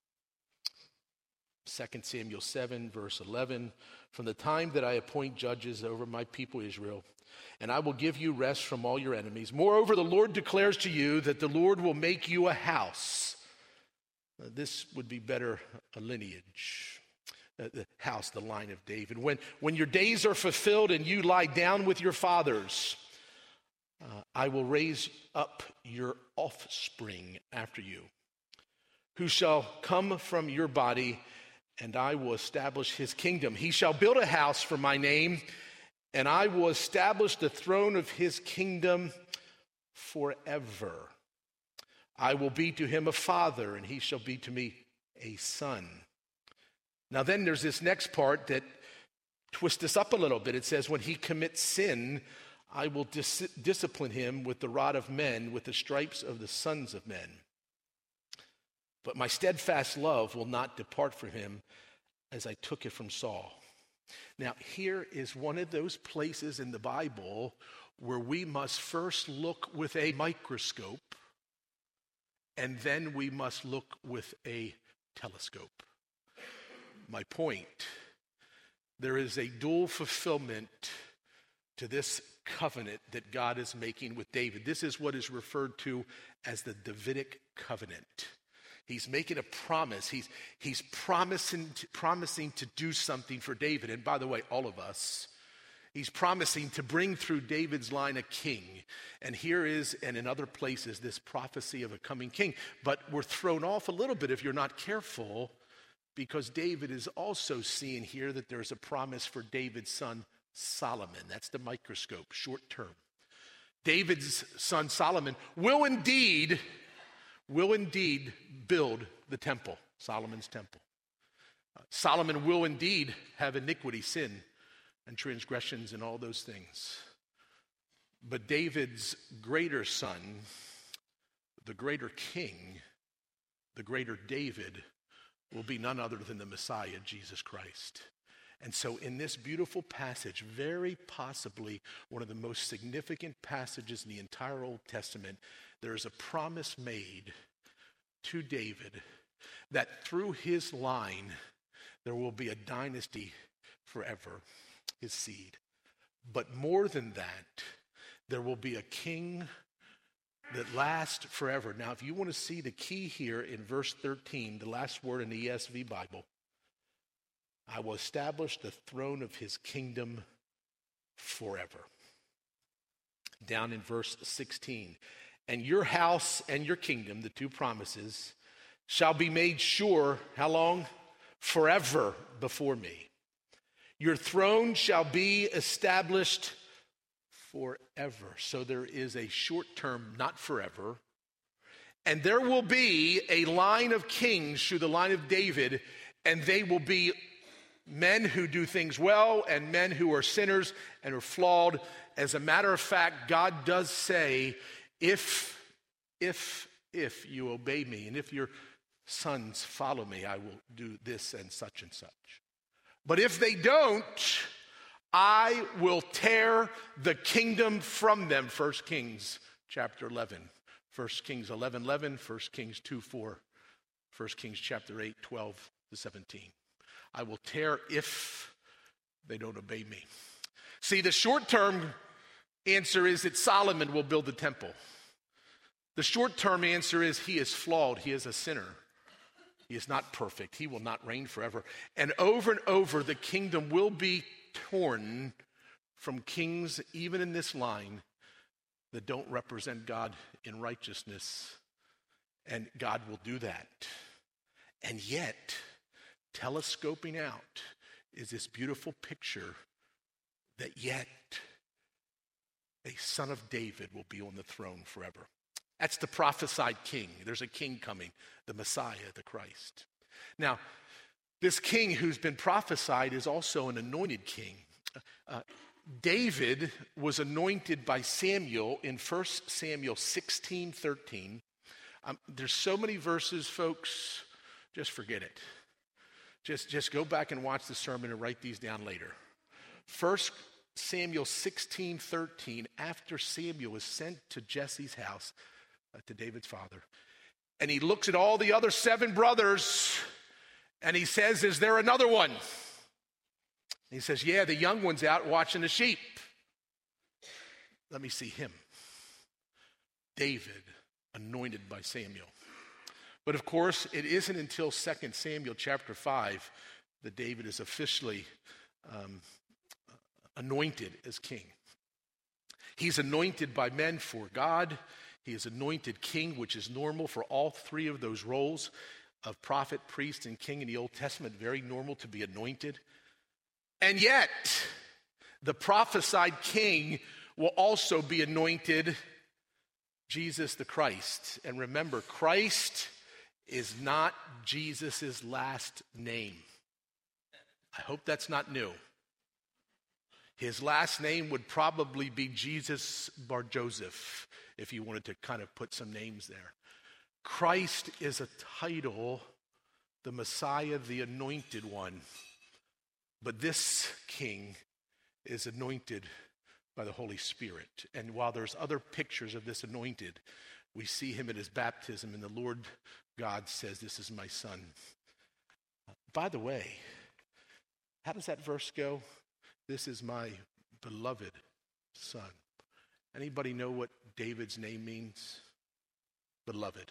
Second Samuel seven, verse eleven. From the time that I appoint judges over my people Israel, and I will give you rest from all your enemies. Moreover, the Lord declares to you that the Lord will make you a house. Uh, this would be better a lineage. Uh, the house, the line of David. When, when your days are fulfilled and you lie down with your fathers, uh, I will raise up your offspring after you, who shall come from your body, and I will establish his kingdom. He shall build a house for my name, and I will establish the throne of his kingdom forever. I will be to him a father, and he shall be to me a son. Now then there's this next part that twists this up a little bit. It says, when he commits sin, I will dis- discipline him with the rod of men, with the stripes of the sons of men. But my steadfast love will not depart from him, as I took it from Saul. Now, here is one of those places in the Bible where we must first look with a microscope, and then we must look with a telescope. My point, there is a dual fulfillment to this covenant that God is making with David. This is what is referred to as the Davidic covenant. He's making a promise. He's, he's promising, to, promising to do something for David. And by the way, all of us. He's promising to bring through David's line a king. And here is, and in other places, this prophecy of a coming king. But we're thrown off a little bit if you're not careful, because David is also seeing here that there's a promise for David's son Solomon. That's the microscope, short term. David's son Solomon will indeed will indeed build the temple, Solomon's temple. Uh, Solomon will indeed have iniquity, sin, and transgressions and all those things. But David's greater son, the greater king, the greater David, will be none other than the Messiah, Jesus Christ. And so in this beautiful passage, very possibly one of the most significant passages in the entire Old Testament, there is a promise made to David that through his line, there will be a dynasty forever, his seed. But more than that, there will be a king that lasts forever. Now, if you want to see the key here in verse thirteen, the last word in the E S V Bible, I will establish the throne of his kingdom forever. Down in verse sixteen, and your house and your kingdom, the two promises, shall be made sure, how long? Forever before me. Your throne shall be established forever. So there is a short term, not forever. And there will be a line of kings through the line of David, and they will be men who do things well and men who are sinners and are flawed. As a matter of fact, God does say, if, if, if you obey me, and if your sons follow me, I will do this and such and such. But if they don't, I will tear the kingdom from them. First Kings chapter eleven. First Kings eleven, eleven, First Kings two, four. First Kings chapter eight, twelve to seventeen. I will tear if they don't obey me. See, the short-term answer is that Solomon will build the temple. The short-term answer is he is flawed. He is a sinner. He is not perfect. He will not reign forever. And over and over, the kingdom will be torn from kings, even in this line, that don't represent God in righteousness. And God will do that. And yet, telescoping out is this beautiful picture that yet a son of David will be on the throne forever. That's the prophesied king. There's a king coming, the Messiah, the Christ. Now, this king who's been prophesied is also an anointed king. Uh, David was anointed by Samuel in First Samuel sixteen thirteen. Um, there's so many verses, folks, just forget it. Just, just go back and watch the sermon and write these down later. First Samuel sixteen thirteen, after Samuel was sent to Jesse's house, uh, to David's father, and he looks at all the other seven brothers, and he says, is there another one? And he says, yeah, the young one's out watching the sheep. Let me see him. David, anointed by Samuel. But of course, it isn't until Second Samuel chapter five that David is officially um, anointed as king. He's anointed by men for God. He is anointed king, which is normal for all three of those roles of prophet, priest, and king in the Old Testament. Very normal to be anointed. And yet, the prophesied king will also be anointed Jesus the Christ. And remember, Christ is not Jesus' last name. I hope that's not new. His last name would probably be Jesus Bar Joseph, if you wanted to kind of put some names there. Christ is a title, the Messiah, the anointed one. But this king is anointed by the Holy Spirit. And while there's other pictures of this anointed, we see him at his baptism, and the Lord God says, this is my son. By the way, how does that verse go? This is my beloved son. Anybody know what David's name means? Beloved.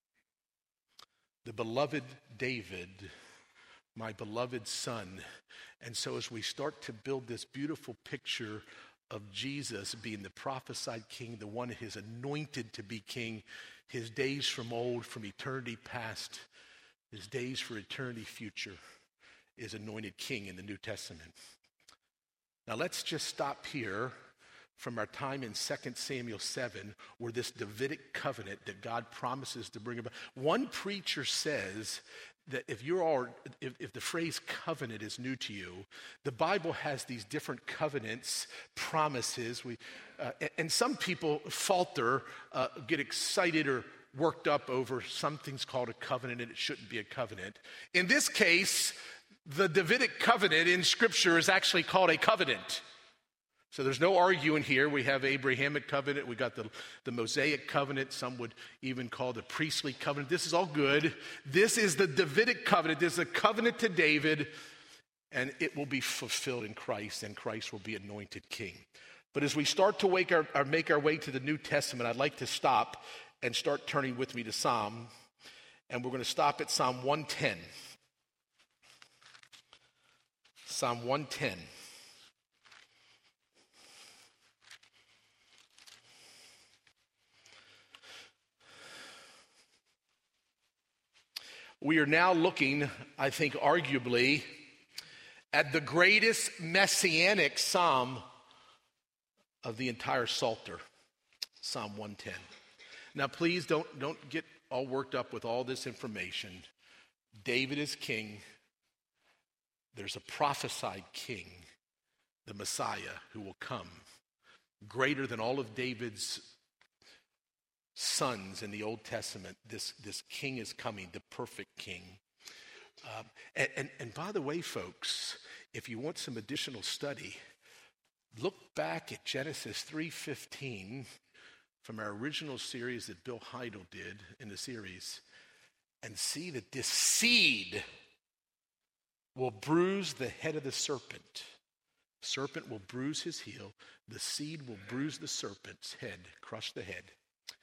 The beloved David, my beloved son. And so as we start to build this beautiful picture of Jesus being the prophesied king, the one who is anointed to be king, his days from old, from eternity past, his days for eternity future, is anointed king in the New Testament. Now let's just stop here from our time in Second Samuel seven, where this Davidic covenant that God promises to bring about. One preacher says that if you're all, if, if the phrase covenant is new to you, the Bible has these different covenants, promises. We, uh, and, and some people falter, uh, get excited or worked up over something's called a covenant and it shouldn't be a covenant. In this case, the Davidic covenant in Scripture is actually called a covenant. So there's no arguing here. We have Abrahamic covenant. We got the, the Mosaic covenant. Some would even call the priestly covenant. This is all good. This is the Davidic covenant. This is a covenant to David, and it will be fulfilled in Christ, and Christ will be anointed king. But as we start to wake our, or make our way to the New Testament, I'd like to stop and start turning with me to Psalm, and we're going to stop at Psalm one ten. Psalm one ten. We are now looking, I think, arguably, at the greatest messianic psalm of the entire Psalter, Psalm one ten. Now, please don't, don't get all worked up with all this information. David is king. There's a prophesied king, the Messiah, who will come, greater than all of David's sons in the Old Testament. This, this king is coming, the perfect king. Um, and, and, and by the way, folks, if you want some additional study, look back at Genesis three fifteen from our original series that Bill Heidel did in the series, and see that this seed will bruise the head of the serpent. Serpent will bruise his heel. The seed will bruise the serpent's head, crush the head.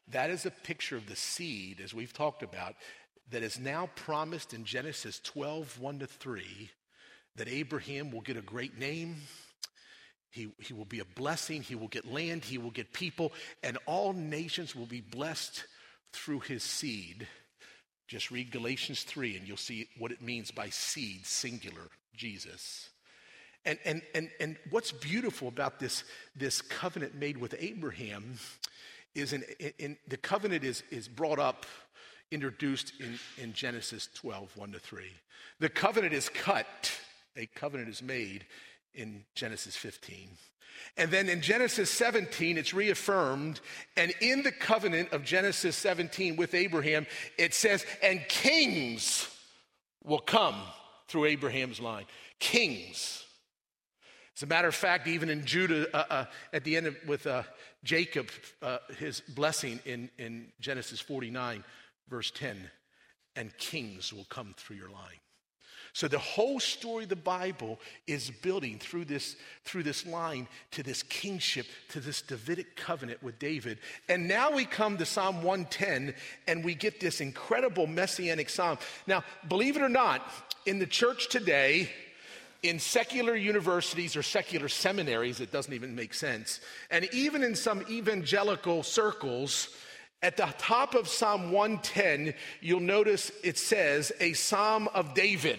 That is a picture of the seed, as we've talked about, that is now promised in Genesis twelve, one to three, that Abraham will get a great name. He, he will be a blessing. He will get land. He will get people. And all nations will be blessed through his seed. Just read Galatians three and you'll see what it means by seed, singular, Jesus. And, and, and, and what's beautiful about this, this covenant made with Abraham is in, in, in the covenant is, is brought up, introduced in, in Genesis twelve, one to three. The covenant is cut. A covenant is made in Genesis fifteen. And then in Genesis seventeen, it's reaffirmed. And in the covenant of Genesis seventeen with Abraham, it says, and kings will come through Abraham's line. Kings. As a matter of fact, even in Judah, uh, uh, at the end of, with uh, Jacob, uh, his blessing in, in Genesis forty-nine, verse ten, and kings will come through your line. So the whole story of the Bible is building through this, through this line to this kingship, to this Davidic covenant with David. And now we come to Psalm one ten, and we get this incredible messianic psalm. Now, believe it or not, in the church today, in secular universities or secular seminaries, it doesn't even make sense, and even in some evangelical circles, at the top of Psalm one ten, you'll notice it says, a psalm of David.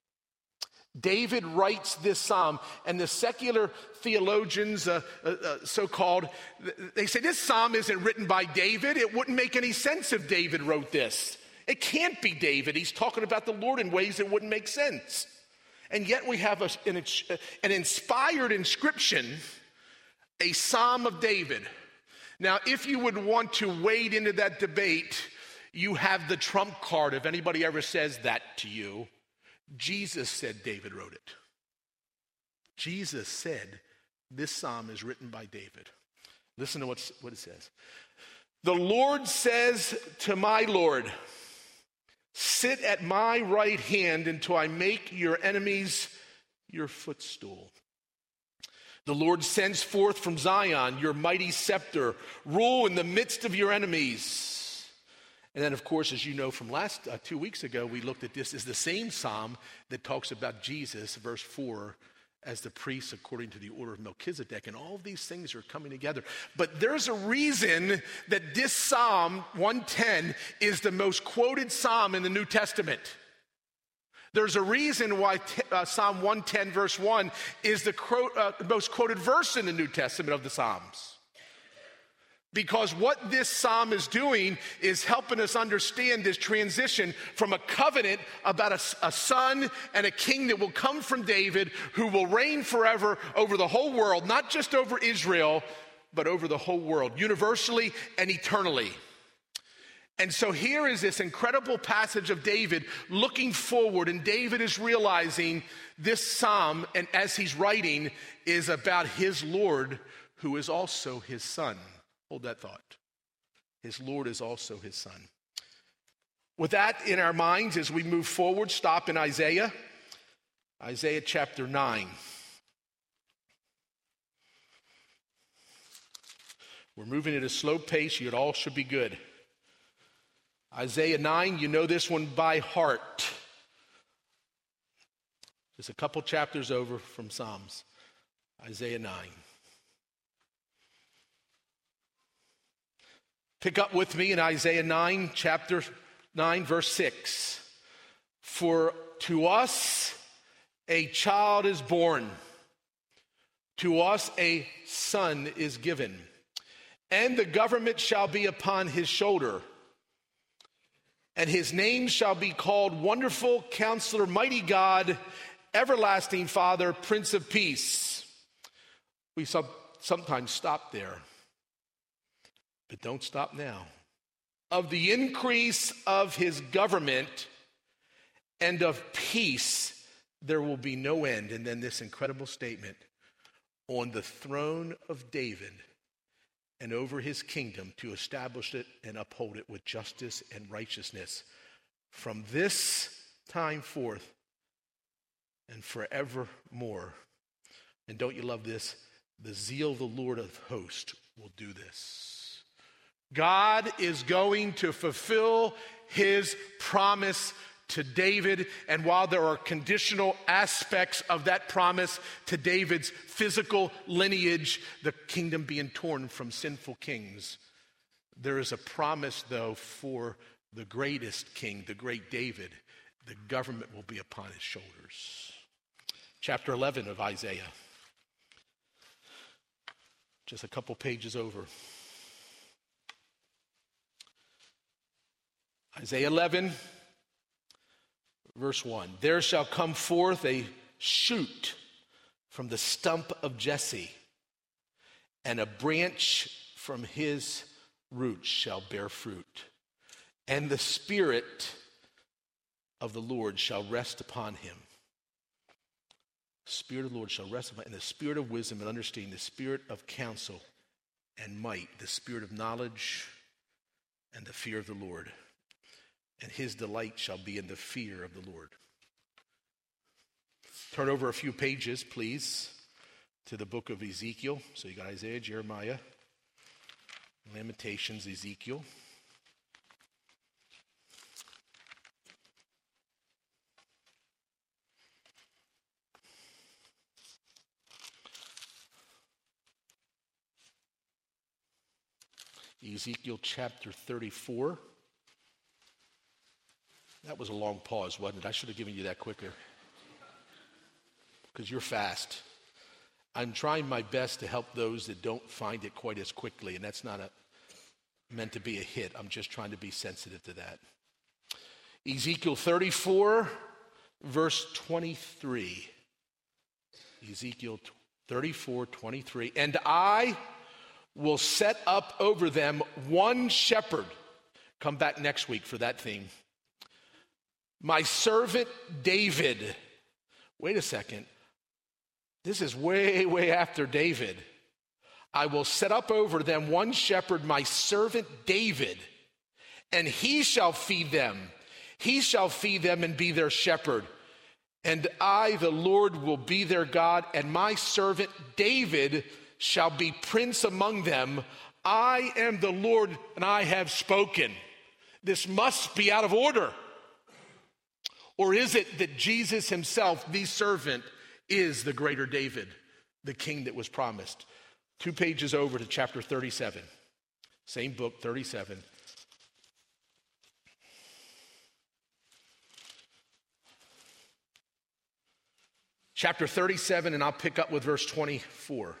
David writes this psalm, and the secular theologians, uh, uh, uh, so-called, they say this psalm isn't written by David. It wouldn't make any sense if David wrote this. It can't be David. He's talking about the Lord in ways that wouldn't make sense. And yet we have a, an, an inspired inscription, a psalm of David. Now, if you would want to wade into that debate, you have the trump card if anybody ever says that to you. Jesus said David wrote it. Jesus said this psalm is written by David. Listen to what's, what it says. The Lord says to my Lord, sit at my right hand until I make your enemies your footstool. The Lord sends forth from Zion your mighty scepter. Rule in the midst of your enemies. And then, of course, as you know from last uh, two weeks ago, we looked at this as the same psalm that talks about Jesus, verse four, as the priest according to the order of Melchizedek. And all of these things are coming together. But there's a reason that this Psalm one ten is the most quoted psalm in the New Testament. There's a reason why t- uh, Psalm one ten, verse one, is the cro- uh, most quoted verse in the New Testament of the Psalms. Because what this psalm is doing is helping us understand this transition from a covenant about a, a son and a king that will come from David who will reign forever over the whole world, not just over Israel, but over the whole world, universally and eternally. And so here is this incredible passage of David looking forward, and David is realizing this psalm, and as he's writing, is about his Lord who is also his son. Hold that thought. His Lord is also his son. With that in our minds, as we move forward, stop in Isaiah. Isaiah chapter nine. We're moving at a slow pace. It all should be good. Isaiah nine, you know this one by heart. Just a couple chapters over from Psalms. Isaiah nine. Pick up with me in Isaiah nine, chapter nine, verse six. For to us a child is born, to us a son is given, and the government shall be upon his shoulder. And his name shall be called Wonderful Counselor, Mighty God, Everlasting Father, Prince of Peace. We some, sometimes stop there. But don't stop now. Of the increase of his government and of peace, there will be no end. And then this incredible statement, on the throne of David and over his kingdom, to establish it and uphold it with justice and righteousness from this time forth and forevermore. And don't you love this? The zeal of the Lord of hosts will do this. God is going to fulfill his promise to David, and while there are conditional aspects of that promise to David's physical lineage, the kingdom being torn from sinful kings, there is a promise, though, for the greatest king, the great David. The government will be upon his shoulders. Chapter eleven of Isaiah. Just a couple pages over. Isaiah eleven, verse one. There shall come forth a shoot from the stump of Jesse, and a branch from his roots shall bear fruit. And the Spirit of the Lord shall rest upon him. The Spirit of the Lord shall rest upon him. And the Spirit of wisdom and understanding, the Spirit of counsel and might, the Spirit of knowledge and the fear of the Lord. And his delight shall be in the fear of the Lord. Turn over a few pages, please, to the book of Ezekiel. So you got Isaiah, Jeremiah, Lamentations, Ezekiel. Ezekiel chapter thirty-four. That was a long pause, wasn't it? I should have given you that quicker. Because you're fast. I'm trying my best to help those that don't find it quite as quickly, and that's not a, meant to be a hit. I'm just trying to be sensitive to that. Ezekiel thirty-four, verse twenty-three. Ezekiel thirty-four, twenty-three. And I will set up over them one shepherd. Come back next week for that theme. My servant David. Wait a second. This is way, way after David. I will set up over them one shepherd, my servant David, and he shall feed them. He shall feed them and be their shepherd. And I, the Lord, will be their God, and my servant David shall be prince among them. I am the Lord, and I have spoken. This must be out of order. Or is it that Jesus himself, the servant, is the greater David, the king that was promised? Two pages over to chapter thirty-seven. Same book, thirty-seven. Chapter thirty-seven, and I'll pick up with verse twenty-four.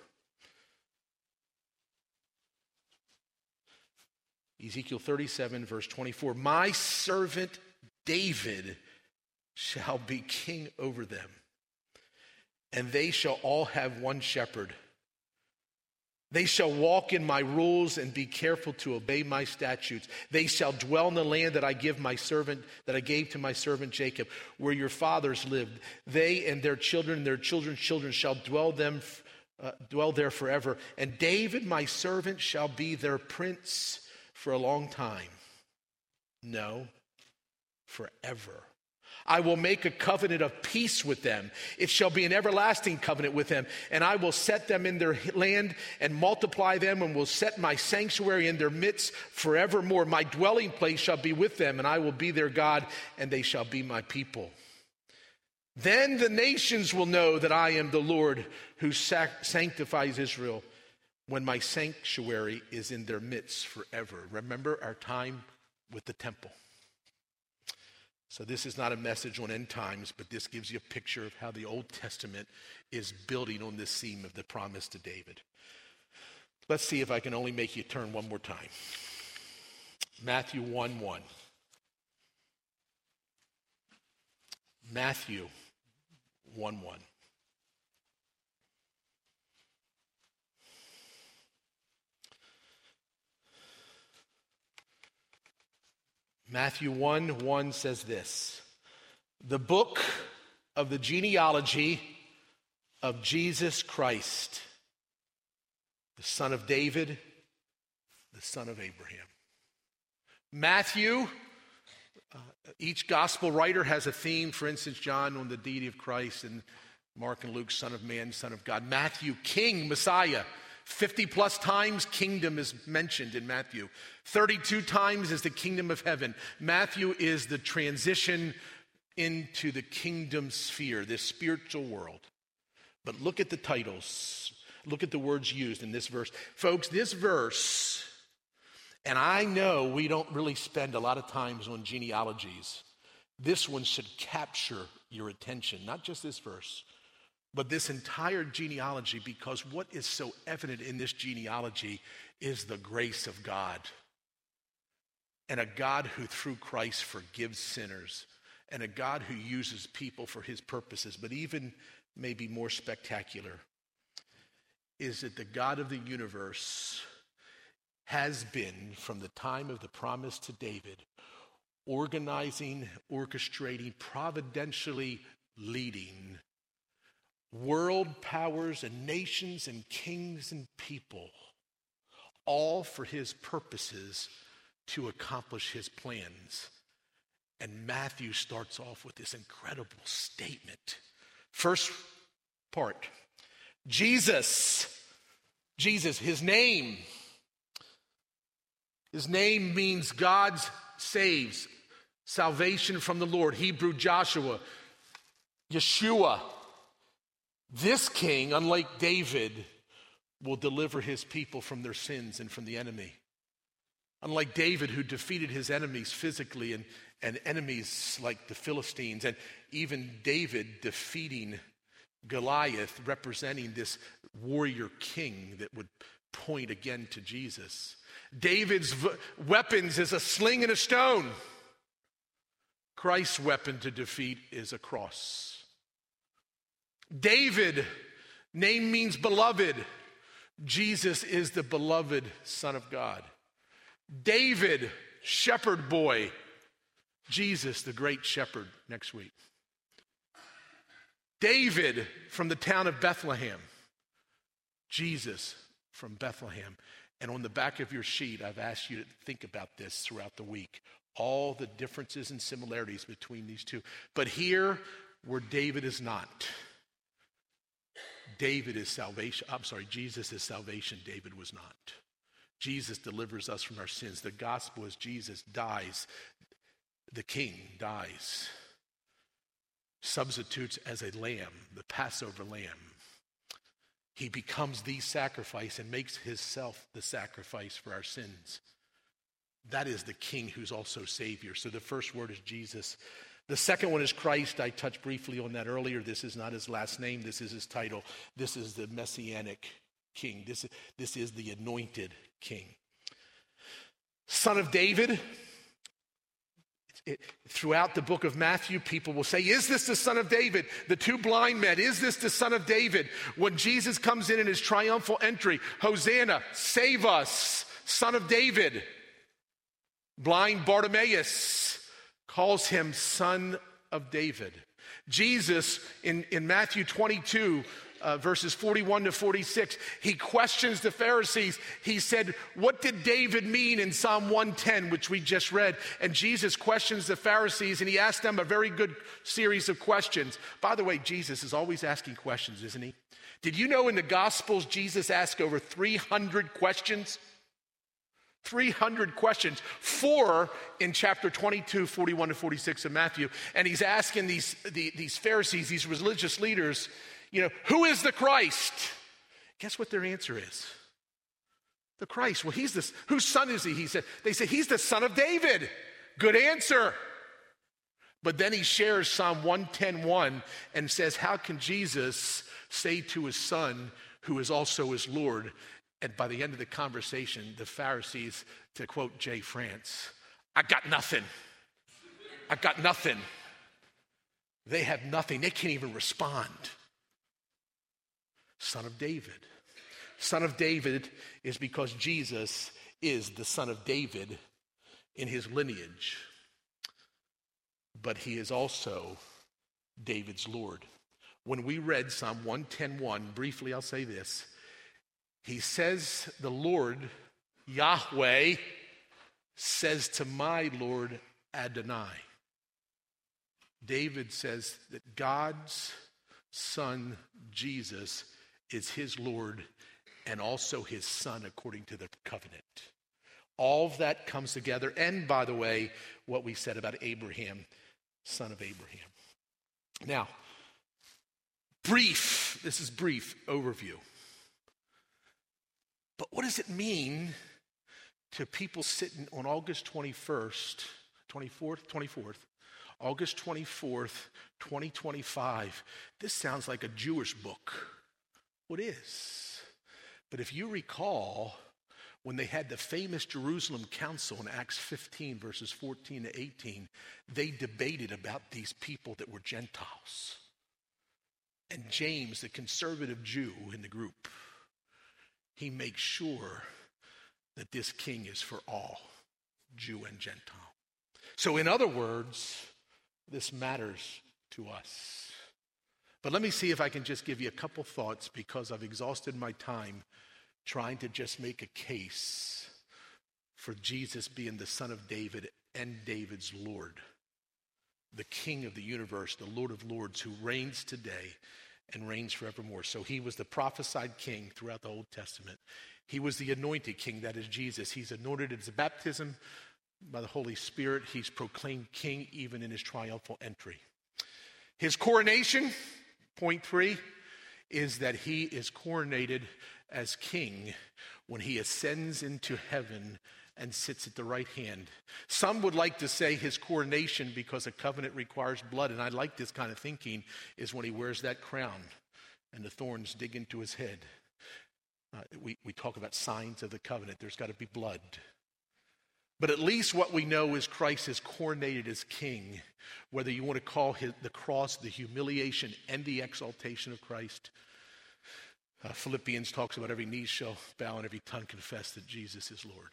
Ezekiel thirty-seven, verse twenty-four. My servant David shall be king over them, and they shall all have one shepherd. They shall walk in my rules and be careful to obey my statutes. They shall dwell in the land that I give my servant, that I gave to my servant Jacob, where your fathers lived. They and their children and their children's children shall dwell them, uh, dwell there forever. And David, my servant, shall be their prince for a long time. No, forever. I will make a covenant of peace with them. It shall be an everlasting covenant with them. And I will set them in their land and multiply them, and will set my sanctuary in their midst forevermore. My dwelling place shall be with them, and I will be their God, and they shall be my people. Then the nations will know that I am the Lord who sac- sanctifies Israel, when my sanctuary is in their midst forever. Remember our time with the temple. So this is not a message on end times, but this gives you a picture of how the Old Testament is building on this theme of the promise to David. Let's see if I can only make you turn one more time. Matthew one one. Matthew one one. Matthew one one says this: the book of the genealogy of Jesus Christ, the son of David, the son of Abraham. Matthew, uh, each gospel writer has a theme. For instance, John on the deity of Christ, and Mark and Luke, son of man, son of God. Matthew, king, Messiah. fifty plus times kingdom is mentioned in Matthew. thirty-two times is the kingdom of heaven. Matthew is the transition into the kingdom sphere, this spiritual world. But look at the titles. Look at the words used in this verse. Folks, this verse, and I know we don't really spend a lot of times on genealogies. This one should capture your attention, not just this verse, but this entire genealogy, because what is so evident in this genealogy is the grace of God. And a God who through Christ forgives sinners, and a God who uses people for his purposes. But even maybe more spectacular is that the God of the universe has been, from the time of the promise to David, organizing, orchestrating, providentially leading world powers and nations and kings and people, all for his purposes to accomplish his plans. And Matthew starts off with this incredible statement. First part, Jesus, Jesus, his name. His name means God saves, salvation from the Lord. Hebrew Joshua, Yeshua. This king, unlike David, will deliver his people from their sins and from the enemy. Unlike David, who defeated his enemies physically and, and enemies like the Philistines, and even David defeating Goliath, representing this warrior king that would point again to Jesus. David's v- weapons is a sling and a stone. Christ's weapon to defeat is a cross. David, name means beloved. Jesus is the beloved Son of God. David, shepherd boy. Jesus, the great shepherd, next week. David from the town of Bethlehem. Jesus from Bethlehem. And on the back of your sheet, I've asked you to think about this throughout the week. All the differences and similarities between these two. But here, where David is not. David is salvation. I'm sorry, Jesus is salvation. David was not. Jesus delivers us from our sins. The gospel is Jesus dies. The king dies. Substitutes as a lamb, the Passover lamb. He becomes the sacrifice and makes himself the sacrifice for our sins. That is the king who's also Savior. So the first word is Jesus. The second one is Christ. I touched briefly on that earlier. This is not his last name. This is his title. This is the Messianic King. This, this is the anointed King. Son of David. It, throughout the book of Matthew, people will say, is this the Son of David? The two blind men, is this the Son of David? When Jesus comes in in his triumphal entry, Hosanna, save us, Son of David. Blind Bartimaeus calls him Son of David. Jesus, in, in Matthew twenty-two, uh, verses forty-one to forty-six, he questions the Pharisees. He said, what did David mean in Psalm one ten, which we just read? And Jesus questions the Pharisees, and he asked them a very good series of questions. By the way, Jesus is always asking questions, isn't he? Did you know in the Gospels, Jesus asked over three hundred questions? three hundred questions, four in chapter twenty-two, forty-one to forty-six of Matthew. And he's asking these, the, these Pharisees, these religious leaders, you know, who is the Christ? Guess what their answer is? The Christ. Well, he's this, whose son is he? He said, they said, he's the Son of David. Good answer. But then he shares Psalm one ten one and says, how can Jesus say to his son, who is also his Lord? And by the end of the conversation, the Pharisees, to quote Jay France, I got nothing. I got nothing. They have nothing. They can't even respond. Son of David. Son of David is because Jesus is the Son of David in his lineage. But he is also David's Lord. When we read Psalm one ten one, briefly I'll say this. He says, the Lord, Yahweh, says to my Lord Adonai. David says that God's Son, Jesus, is his Lord and also his son according to the covenant. All of that comes together. And by the way, what we said about Abraham, son of Abraham. Now, brief, this is brief overview. But what does it mean to people sitting on August twenty-first, twenty-fourth, twenty-fourth, August twenty-fourth, twenty twenty-five? This sounds like a Jewish book. Well, it is. But if you recall, when they had the famous Jerusalem Council in Acts fifteen, verses fourteen to eighteen, they debated about these people that were Gentiles. And James, the conservative Jew in the group, he makes sure that this king is for all, Jew and Gentile. So in other words, this matters to us. But let me see if I can just give you a couple thoughts, because I've exhausted my time trying to just make a case for Jesus being the son of David and David's Lord, the King of the universe, the Lord of lords, who reigns today and reigns forevermore. So he was the prophesied king throughout the Old Testament. He was the anointed king, that is Jesus. He's anointed at his baptism by the Holy Spirit. He's proclaimed king even in his triumphal entry. His coronation, point three, is that he is coronated as king when he ascends into heaven and sits at the right hand. Some would like to say his coronation, because a covenant requires blood, and I like this kind of thinking, is when he wears that crown and the thorns dig into his head. Uh, we, we talk about signs of the covenant. There's got to be blood. But at least what we know is Christ is coronated as king, whether you want to call his, the cross the humiliation and the exaltation of Christ. Uh, Philippians talks about every knee shall bow and every tongue confess that Jesus is Lord.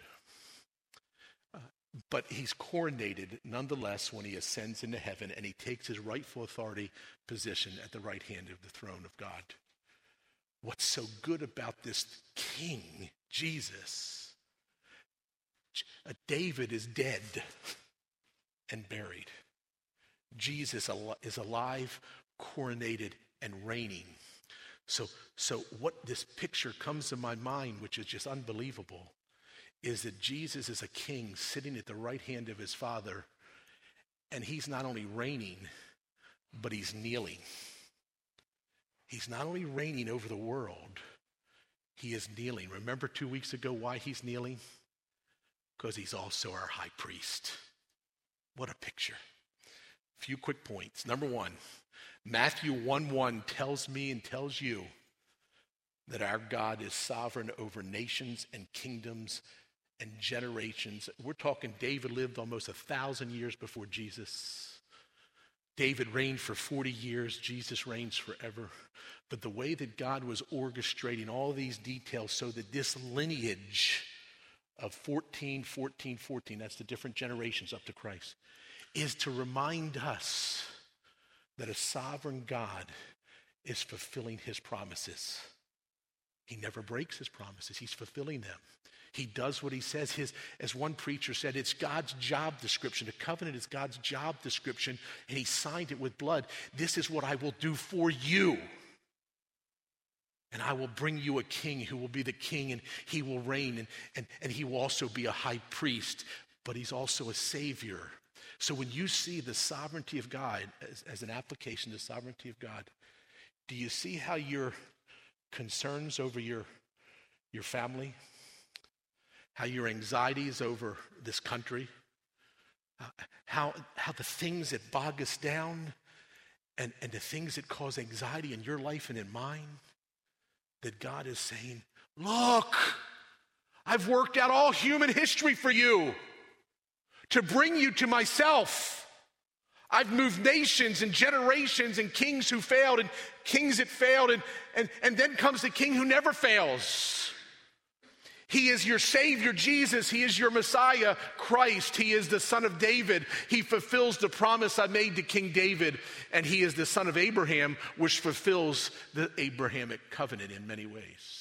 Uh, but he's coronated nonetheless when he ascends into heaven and he takes his rightful authority position at the right hand of the throne of God. What's so good about this king, Jesus? Uh, David is dead and buried. Jesus al- is alive, coronated, and reigning. So, so what this picture comes to my mind, which is just unbelievable, is that Jesus is a king sitting at the right hand of his Father, and he's not only reigning, but he's kneeling. He's not only reigning over the world, he is kneeling. Remember two weeks ago why he's kneeling? Because he's also our high priest. What a picture. A few quick points. Number one, Matthew one one tells me and tells you that our God is sovereign over nations and kingdoms and generations. We're talking David lived almost a thousand years before Jesus. David reigned for forty years. Jesus reigns forever. But the way that God was orchestrating all these details so that this lineage of fourteen, fourteen, fourteen, that's the different generations up to Christ, is to remind us that a sovereign God is fulfilling his promises. He never breaks his promises. He's fulfilling them. He does what he says. His, as one preacher said, it's God's job description. A covenant is God's job description, and he signed it with blood. This is what I will do for you. And I will bring you a king who will be the king, and he will reign, and, and, and he will also be a high priest, but he's also a savior. So when you see the sovereignty of God as, as an application to the sovereignty of God, do you see how your concerns over your, your family, how your anxieties over this country, how, how the things that bog us down and, and the things that cause anxiety in your life and in mine, that God is saying, look, I've worked out all human history for you to bring you to myself. I've moved nations and generations and kings who failed and kings that failed, and, and, and then comes the king who never fails. He is your Savior, Jesus. He is your Messiah, Christ. He is the Son of David. He fulfills the promise I made to King David, and he is the son of Abraham, which fulfills the Abrahamic covenant in many ways.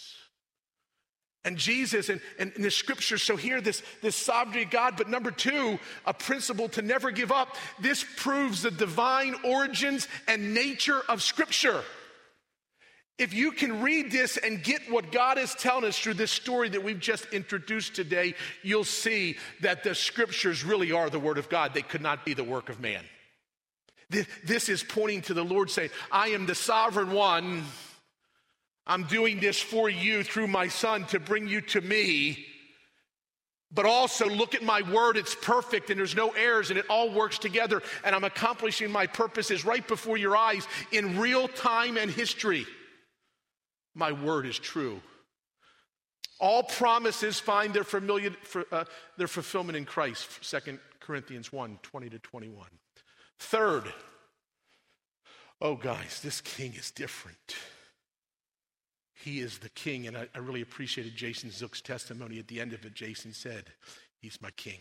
And Jesus and, and, and the scriptures, so here this, this sovereignty of God, but number two, a principle to never give up. This proves the divine origins and nature of Scripture. If you can read this and get what God is telling us through this story that we've just introduced today, you'll see that the scriptures really are the word of God. They could not be the work of man. This is pointing to the Lord saying, I am the sovereign one. I'm doing this for you through my son to bring you to me. But also look at my word, it's perfect and there's no errors and it all works together and I'm accomplishing my purposes right before your eyes in real time and history. My word is true. All promises find their, familiar, uh, their fulfillment in Christ, Second Corinthians one, twenty to twenty-one. Third, oh guys, this king is different. He is the king, and I, I really appreciated Jason Zook's testimony. At the end of it, Jason said, he's my king.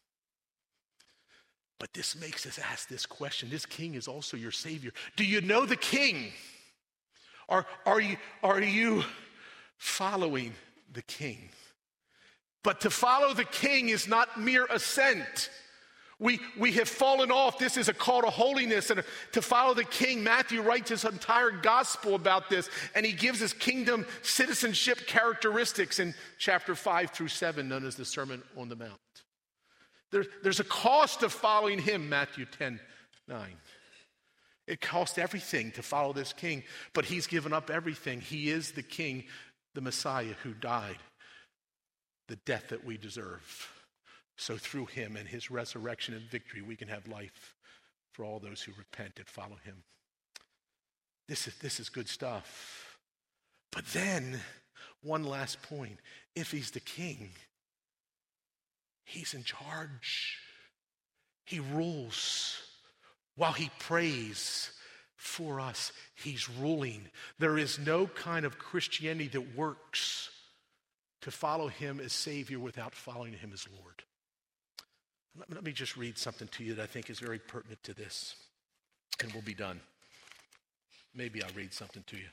But this makes us ask this question. This king is also your savior. Do you know the king? Are, are, you, are you following the king? But to follow the king is not mere assent. We, we have fallen off. This is a call to holiness and to follow the king. Matthew writes his entire gospel about this, and he gives his kingdom citizenship characteristics in chapter five through seven, known as the Sermon on the Mount. There, there's a cost of following him, Matthew ten, nine. It costs everything to follow this king, but he's given up everything. He is the king, the Messiah who died the death that we deserve. So through him and his resurrection and victory, we can have life for all those who repent and follow him. This is, this is good stuff. But then, one last point. If he's the king, he's in charge. He rules. While he prays for us, he's ruling. There is no kind of Christianity that works to follow him as Savior without following him as Lord. Let me just read something to you that I think is very pertinent to this, and we'll be done. Maybe I'll read something to you.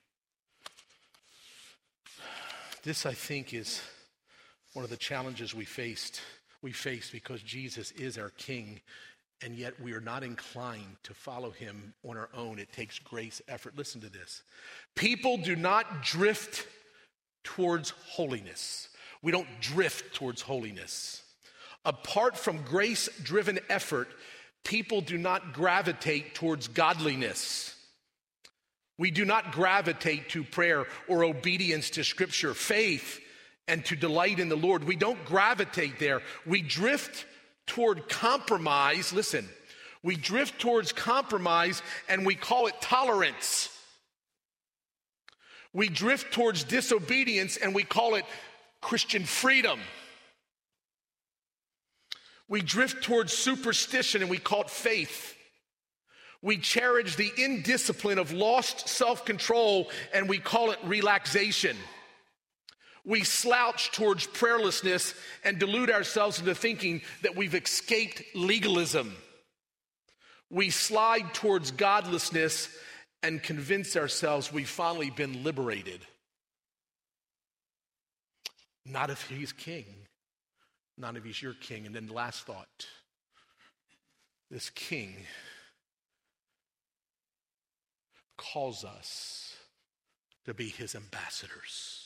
This, I think, is one of the challenges we faced. We face because Jesus is our King, and yet we are not inclined to follow him on our own. It takes grace, effort. Listen to this. People do not drift towards holiness. We don't drift towards holiness. Apart from grace-driven effort, people do not gravitate towards godliness. We do not gravitate to prayer or obedience to Scripture, faith, and to delight in the Lord. We don't gravitate there. We drift toward compromise. Listen, we drift towards compromise and we call it tolerance. We drift towards disobedience and we call it Christian freedom. We drift towards superstition and we call it faith. We cherish the indiscipline of lost self-control and we call it relaxation. We slouch towards prayerlessness and delude ourselves into thinking that we've escaped legalism. We slide towards godlessness and convince ourselves we've finally been liberated. Not if he's king. Not if he's your king. And then the last thought. This king calls us to be his ambassadors.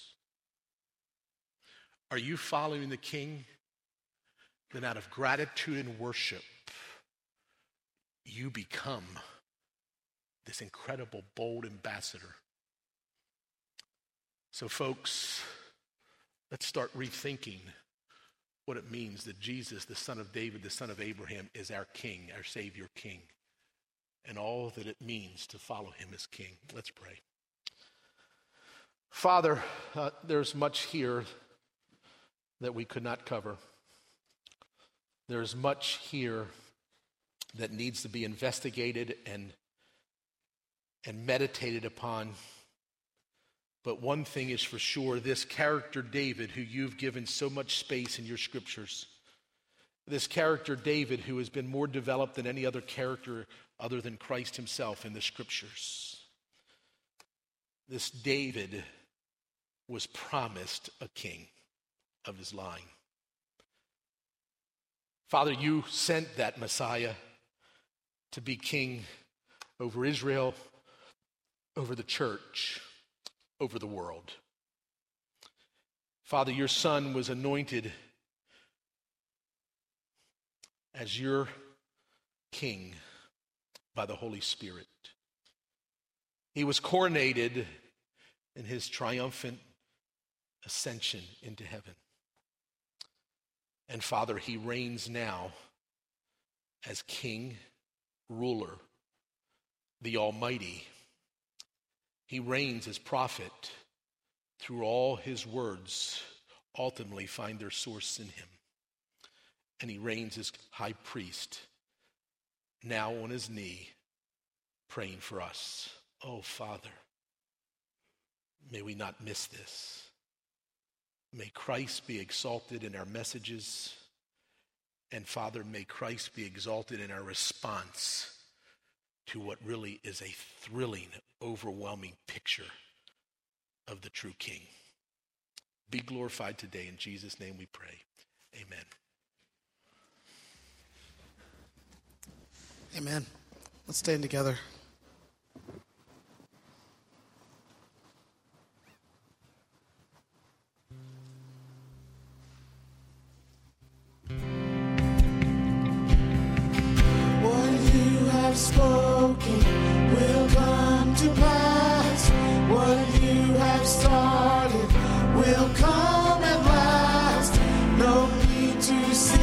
Are you following the king? Then out of gratitude and worship, you become this incredible, bold ambassador. So folks, let's start rethinking what it means that Jesus, the son of David, the son of Abraham, is our king, our Savior king, and all that it means to follow him as king. Let's pray. Father, uh, there's much here that we could not cover. There's much here that needs to be investigated and, and meditated upon. But one thing is for sure, this character David, who you've given so much space in your scriptures, this character David, who has been more developed than any other character other than Christ himself in the scriptures. This David was promised a king of his line. Father, you sent that Messiah to be king over Israel, over the church. over the world. Father, your Son was anointed as your King by the Holy Spirit. He was coronated in his triumphant ascension into heaven. And Father, he reigns now as King, ruler, the Almighty. He reigns as prophet. Through all his words ultimately find their source in him. And he reigns as high priest, now on his knee, praying for us. Oh, Father, may we not miss this. May Christ be exalted in our messages. And Father, may Christ be exalted in our response to what really is a thrilling, overwhelming picture of the true King. Be glorified today. In Jesus' name we pray. Amen. Amen. Let's stand together. What you have spoken will come to pass. What you have started will come at last. No need to see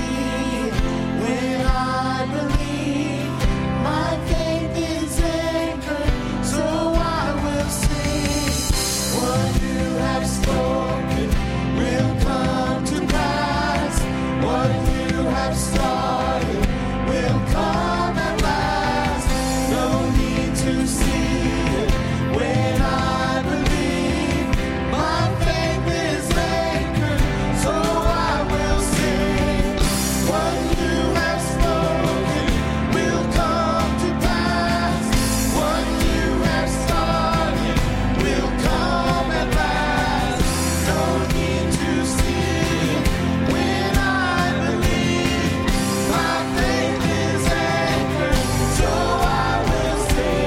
when I believe. My faith is anchored, so I will sing. What you have spoken will come to pass. What you have started will come at last. No need to see it when I believe. My faith is anchored, so I will sing. What you have spoken will come to pass. What you have started will come at last. No need to see it when I believe. My faith is anchored, so I will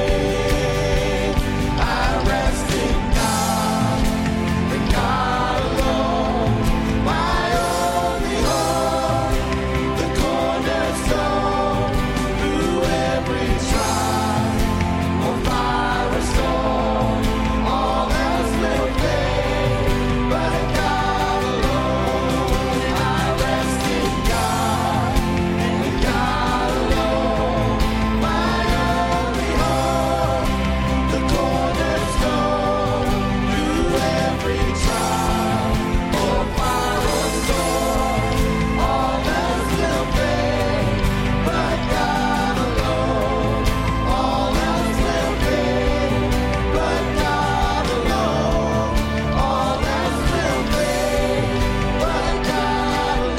sing. I rest in God, and God alone, my only hope, the cornerstone. Through every trial or fire or storm, all else will fade, but God alone. I rest in God, and God alone, my only hope, the cornerstone. Through every trial or fire or storm, all else will fade, but God alone. All else will fade, but God alone. All else will fade, but God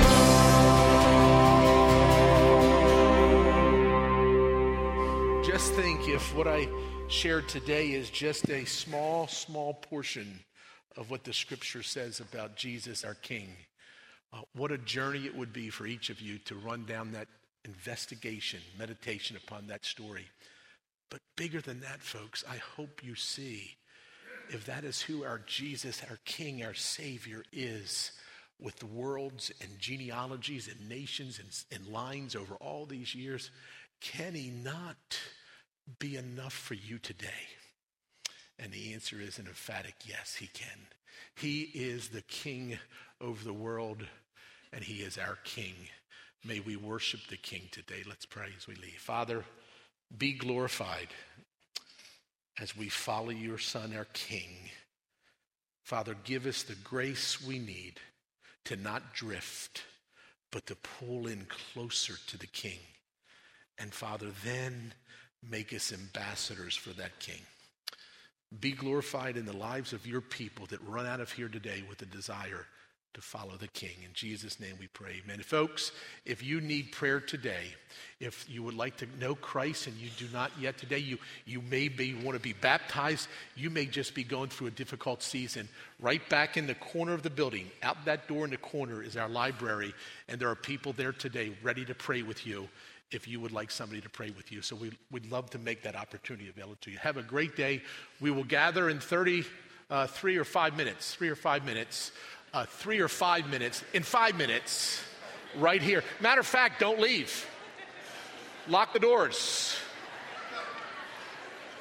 alone. Just think if what I shared today is just a small, small portion of what the scripture says about Jesus, our King. Uh, what a journey it would be for each of you to run down that investigation, meditation upon that story. But bigger than that, folks, I hope you see if that is who our Jesus, our King, our Savior is, with the worlds and genealogies and nations and, and lines over all these years, can he not be enough for you today? And the answer is an emphatic yes, he can. He is the King over the world, and he is our King. May we worship the King today. Let's pray as we leave. Father, be glorified as we follow your Son, our King. Father, give us the grace we need to not drift, but to pull in closer to the King. And Father, then make us ambassadors for that King. Be glorified in the lives of your people that run out of here today with a desire to follow the King. In Jesus' name we pray, amen. Folks, if you need prayer today, if you would like to know Christ and you do not yet today, you, you may be, want to be baptized, you may just be going through a difficult season. Right back in the corner of the building, out that door in the corner is our library, and there are people there today ready to pray with you if you would like somebody to pray with you. So we, we'd love to make that opportunity available to you. Have a great day. We will gather in thirty uh, three or five minutes, three or five minutes, uh, three or five minutes, in five minutes, right here. Matter of fact, don't leave. Lock the doors.